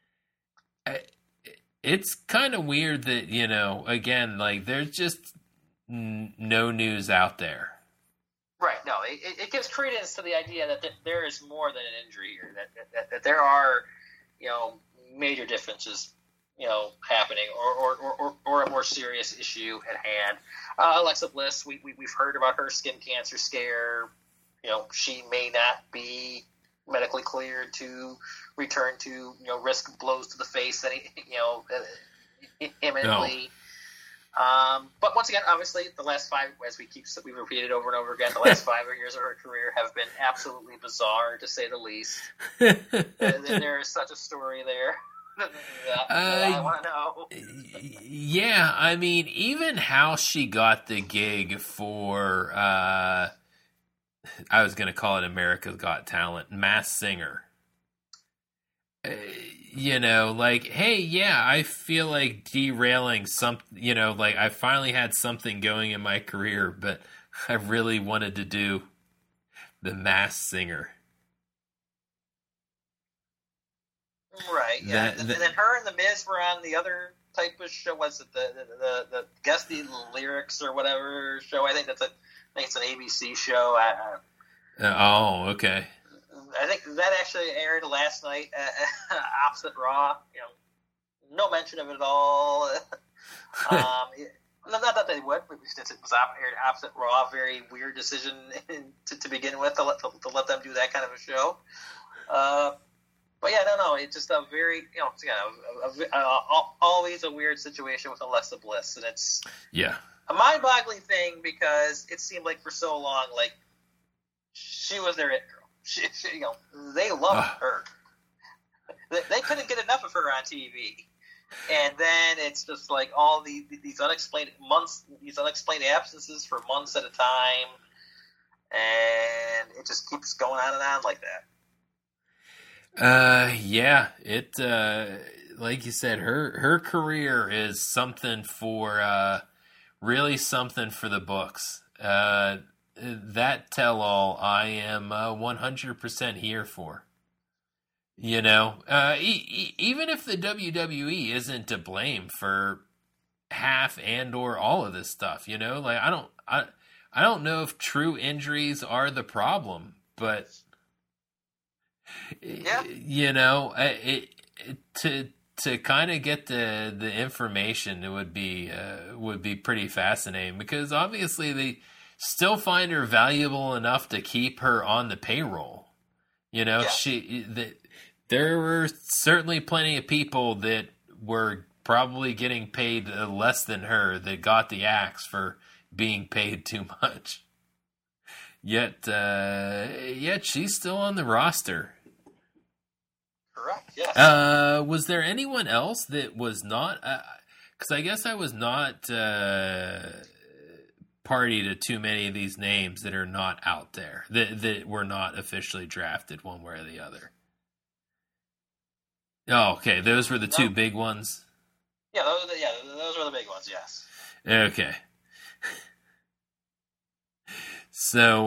It's kind of weird that, again, like, there's just no news out there. Right. No, it gives credence to the idea that there is more than an injury here, that there are, major differences happening, or a more serious issue at hand. Alexa Bliss, we've heard about her skin cancer scare. She may not be medically cleared to return to risk blows to the face imminently. No. But once again, obviously, the last 5, as we've repeated over and over again, the last 5 years of her career have been absolutely bizarre, to say the least. And there is such a story there. I want to know. Yeah, I mean, even how she got the gig for, I was going to call it America's Got Talent, Masked Singer. Like, hey, yeah, I feel like derailing like I finally had something going in my career, but I really wanted to do the Masked Singer. Right, yeah. And then her and The Miz were on the other type of show. Was it the Guess the Lyrics or whatever show? I think it's an ABC show. Okay. I think that actually aired last night opposite Raw. No mention of it at all. Not that they would, but since it was aired opposite Raw, very weird decision to begin with to let them do that kind of a show. But yeah, no, it's just a very, always a weird situation with Alexa Bliss, and it's a mind-boggling thing because it seemed like for so long, like she was their it girl. They loved her. They couldn't get enough of her on TV, and then it's just like all these unexplained absences for months at a time, and it just keeps going on and on like that. Yeah, it like you said, her career is something for really something for the books. That tell all I am 100% here for. Even if the WWE isn't to blame for half and or all of this stuff, like I don't know if true injuries are the problem, but Yeah. To kind of get the information, it would be pretty fascinating because obviously they still find her valuable enough to keep her on the payroll. Yeah. There were certainly plenty of people that were probably getting paid less than her that got the axe for being paid too much. Yet she's still on the roster. Correct. Yes. Was there anyone else that was not? Because I guess I was not party to too many of these names that are not out there that were not officially drafted one way or the other. Oh, okay. Those were the two big ones. Yeah, those were the big ones. Yes. Okay. So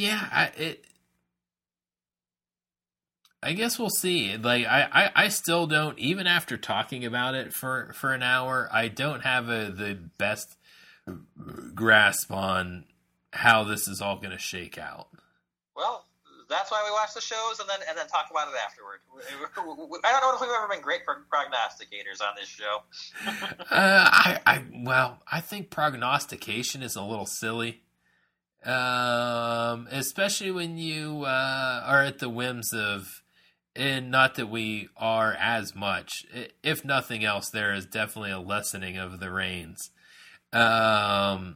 I guess we'll see. Like I still don't, even after talking about it for an hour, I don't have the best grasp on how this is all going to shake out. Well, that's why we watch the shows and then talk about it afterward. I don't know if we've ever been great prognosticators on this show. I think prognostication is a little silly. Especially when you are at the whims of, and not that we are as much. If nothing else, there is definitely a lessening of the reins. When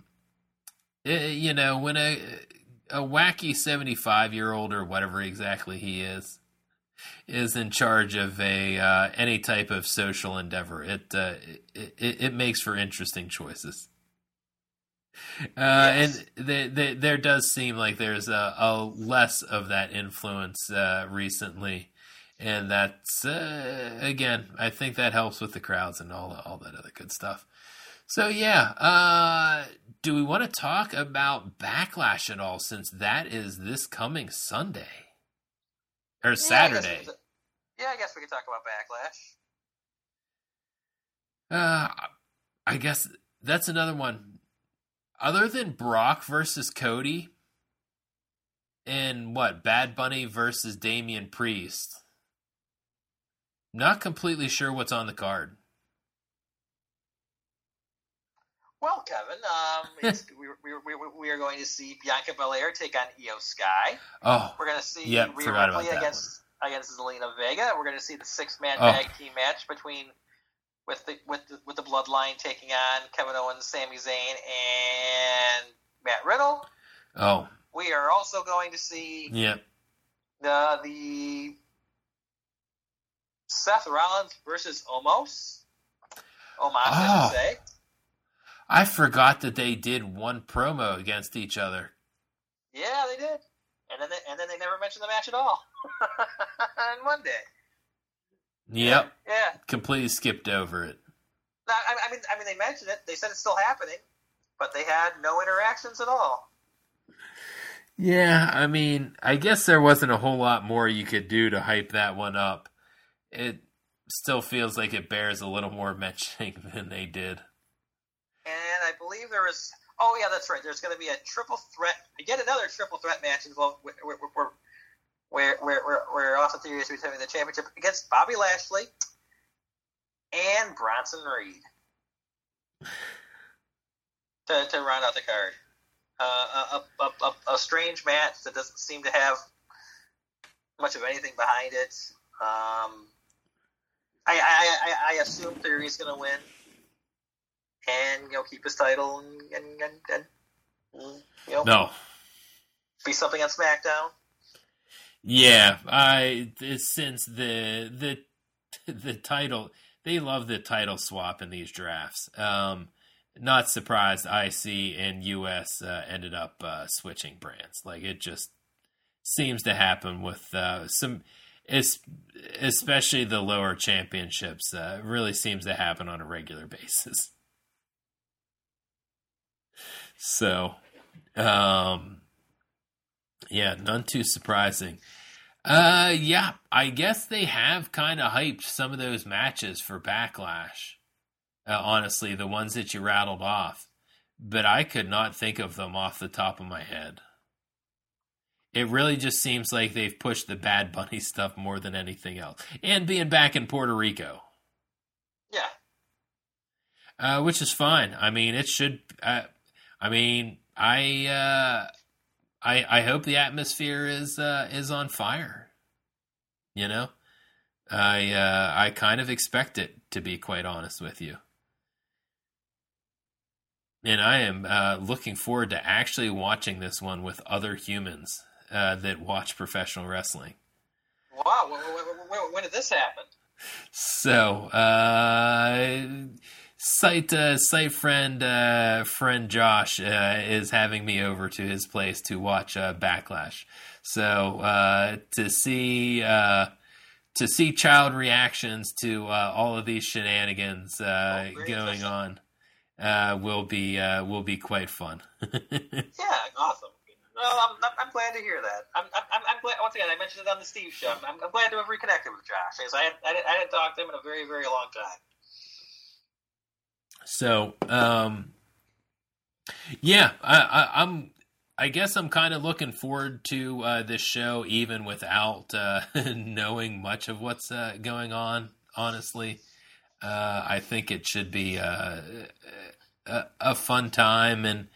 a wacky 75-year-old or whatever exactly he is in charge of any type of social endeavor, it makes for interesting choices. Yes. And there does seem like there's a less of that influence recently, and that's again, I think that helps with the crowds and all that other good stuff. So yeah, do we want to talk about Backlash at all, since that is this coming Sunday or Saturday? I guess we could talk about Backlash. I guess that's another one. Other than Brock versus Cody and Bad Bunny versus Damian Priest, not completely sure what's on the card. Well, Kevin, we are going to see Bianca Belair take on Io Sky. Oh, we're going to see Rhea Ripley against Zelina Vega. We're going to see the 6-man tag team match with the Bloodline taking on Kevin Owens, Sami Zayn, and Matt Riddle. Oh, we are also going to see the Seth Rollins versus Omos. I should say. I forgot that they did one promo against each other. Yeah, they did, and then they never mentioned the match at all on Monday. Yep. Yeah. Completely skipped over it. No, I mean, they mentioned it. They said it's still happening, but they had no interactions at all. Yeah, I mean, I guess there wasn't a whole lot more you could do to hype that one up. It still feels like it bears a little more mentioning than they did. And I believe there was... Oh, yeah, that's right. There's going to be a triple threat... Yet another triple threat match involved where Austin Theory is retaining the championship against Bobby Lashley and Bronson Reed to round out the card. A strange match that doesn't seem to have much of anything behind it. I assume Theory's going to win and keep his title and no, be something on SmackDown. Yeah, since the title, they love the title swap in these drafts. Not surprised IC and US ended up switching brands. Like, it just seems to happen with some. it's, especially the lower championships, really seems to happen on a regular basis. So, yeah, none too surprising. Yeah, I guess they have kind of hyped some of those matches for Backlash. Honestly, the ones that you rattled off. But I could not think of them off the top of my head. It really just seems like they've pushed the Bad Bunny stuff more than anything else. And being back in Puerto Rico. Yeah. Which is fine. I mean, it should... I hope the atmosphere is on fire. You know? I kind of expect it, to be quite honest with you. And I am looking forward to actually watching this one with other humans that watch professional wrestling. Wow, when did this happen? So, site friend Josh is having me over to his place to watch Backlash. So to see child reactions to all of these shenanigans going on will be quite fun. Yeah, awesome. Well, I'm glad to hear that. I'm glad. Once again, I mentioned it on the Steve show. I'm glad to have reconnected with Josh, because I hadn't talked to him in a very, very long time. So, yeah, I guess I'm kind of looking forward to this show, even without knowing much of what's going on. Honestly, I think it should be a fun time, and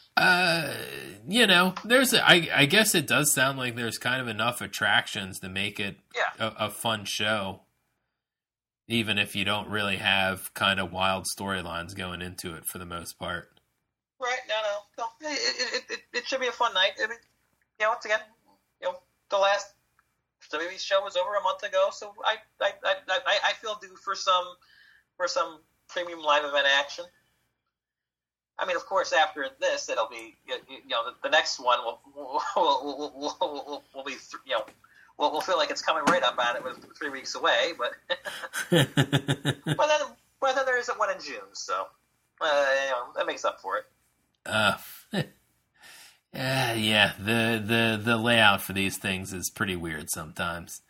I guess it does sound like there's kind of enough attractions to make it a fun show, even if you don't really have kind of wild storylines going into it for the most part. Right? No. It should be a fun night. I mean, once again, the last WWE show was over a month ago, so I feel due for some premium live event action. I mean, of course, after this, it'll be the next one will be we'll feel like it's coming right up on it with 3 weeks away, but but then there isn't one in June, so that makes up for it. Yeah, the layout for these things is pretty weird sometimes.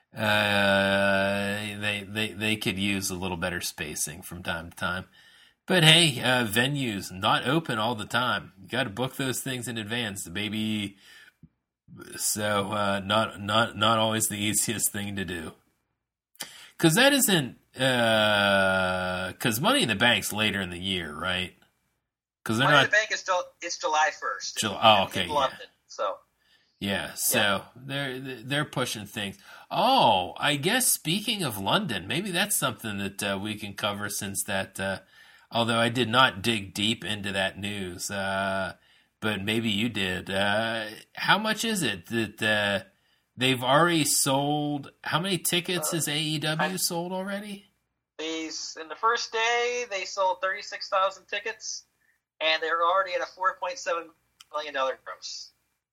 They could use a little better spacing from time to time. But hey, venues not open all the time. You got to book those things in advance, baby. So not always the easiest thing to do. Because that isn't because Money in the Bank's later in the year, right? Because Money in the Bank is it's July 1st. Okay, in London, so. Yeah, so they're pushing things. Oh, I guess speaking of London, maybe that's something that we can cover, since that. Although I did not dig deep into that news, but maybe you did. How much is it that they've already sold? How many tickets has AEW sold already? In the first day, they sold 36,000 tickets, and they're already at a $4.7 million gross.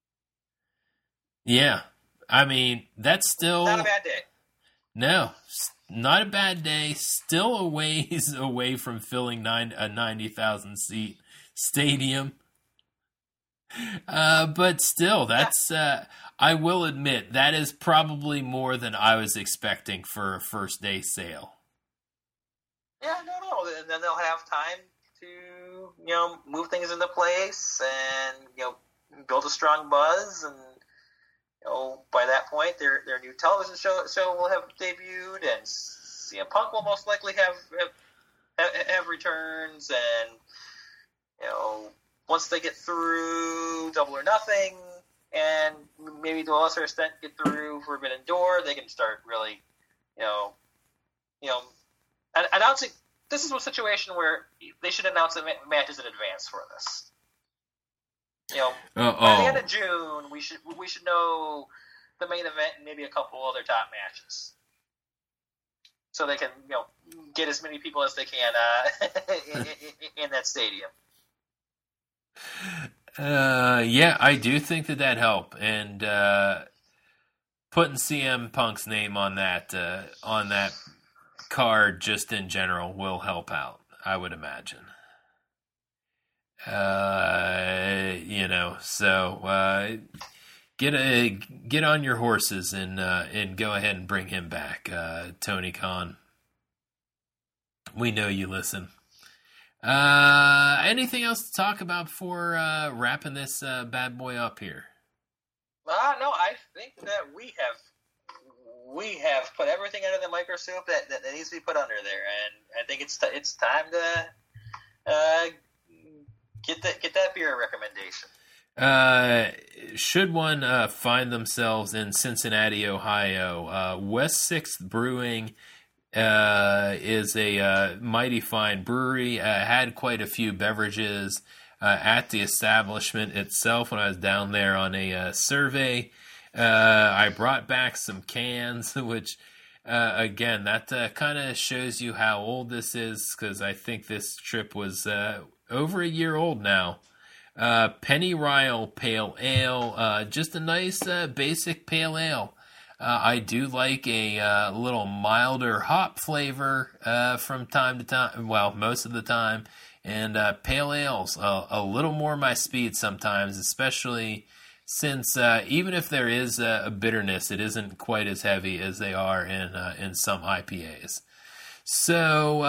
Yeah, I mean, that's still not a bad day. No, not a bad day. Still a ways away from filling a 90,000 seat stadium. But still, that's I will admit that is probably more than I was expecting for a first day sale. Yeah, no. And then they'll have time to move things into place and build a strong buzz, and by that point their new television show will have debuted, and CM Punk will most likely have returns, and once they get through Double or Nothing, and maybe to a lesser extent get through Forbidden Door, they can start really announcing. This is a situation where they should announce the matches in advance for this. By the end of June, we should know the main event and maybe a couple other top matches, so they can get as many people as they can in that stadium. Yeah, I do think that help, and putting CM Punk's name on that card just in general will help out, I would imagine. So get on your horses and go ahead and bring him back, Tony Khan. We know you listen. Anything else to talk about before wrapping this bad boy up here? No, I think that we have put everything under the microscope that needs to be put under there, and I think it's time to get that beer recommendation. Should one find themselves in Cincinnati, Ohio, West 6th Brewing is a mighty fine brewery. Had quite a few beverages at the establishment itself when I was down there on a survey. I brought back some cans, which again, that kind of shows you how old this is, because I think this trip was over a year old now. Pennyrile Pale Ale, just a nice basic pale ale. I do like a little milder hop flavor from time to time, well, most of the time, and pale ales, a little more my speed sometimes, especially since even if there is a bitterness, it isn't quite as heavy as they are in some IPAs. So,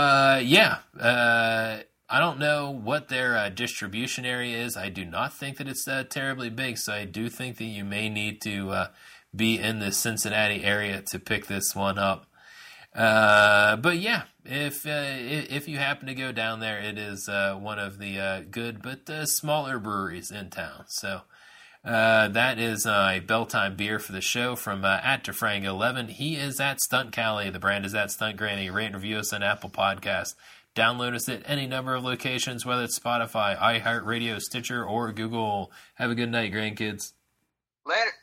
I don't know what their distribution area is. I do not think that it's terribly big, so I do think that you may need to be in the Cincinnati area to pick this one up. But yeah, if you happen to go down there, it is one of the good but smaller breweries in town. So that is a Belltime beer for the show from at DeFrango11. He is at Stunt Cali. The brand is at Stunt Granny. Rate and review us on Apple Podcasts. Download us at any number of locations, whether it's Spotify, iHeartRadio, Stitcher, or Google. Have a good night, grandkids. Later.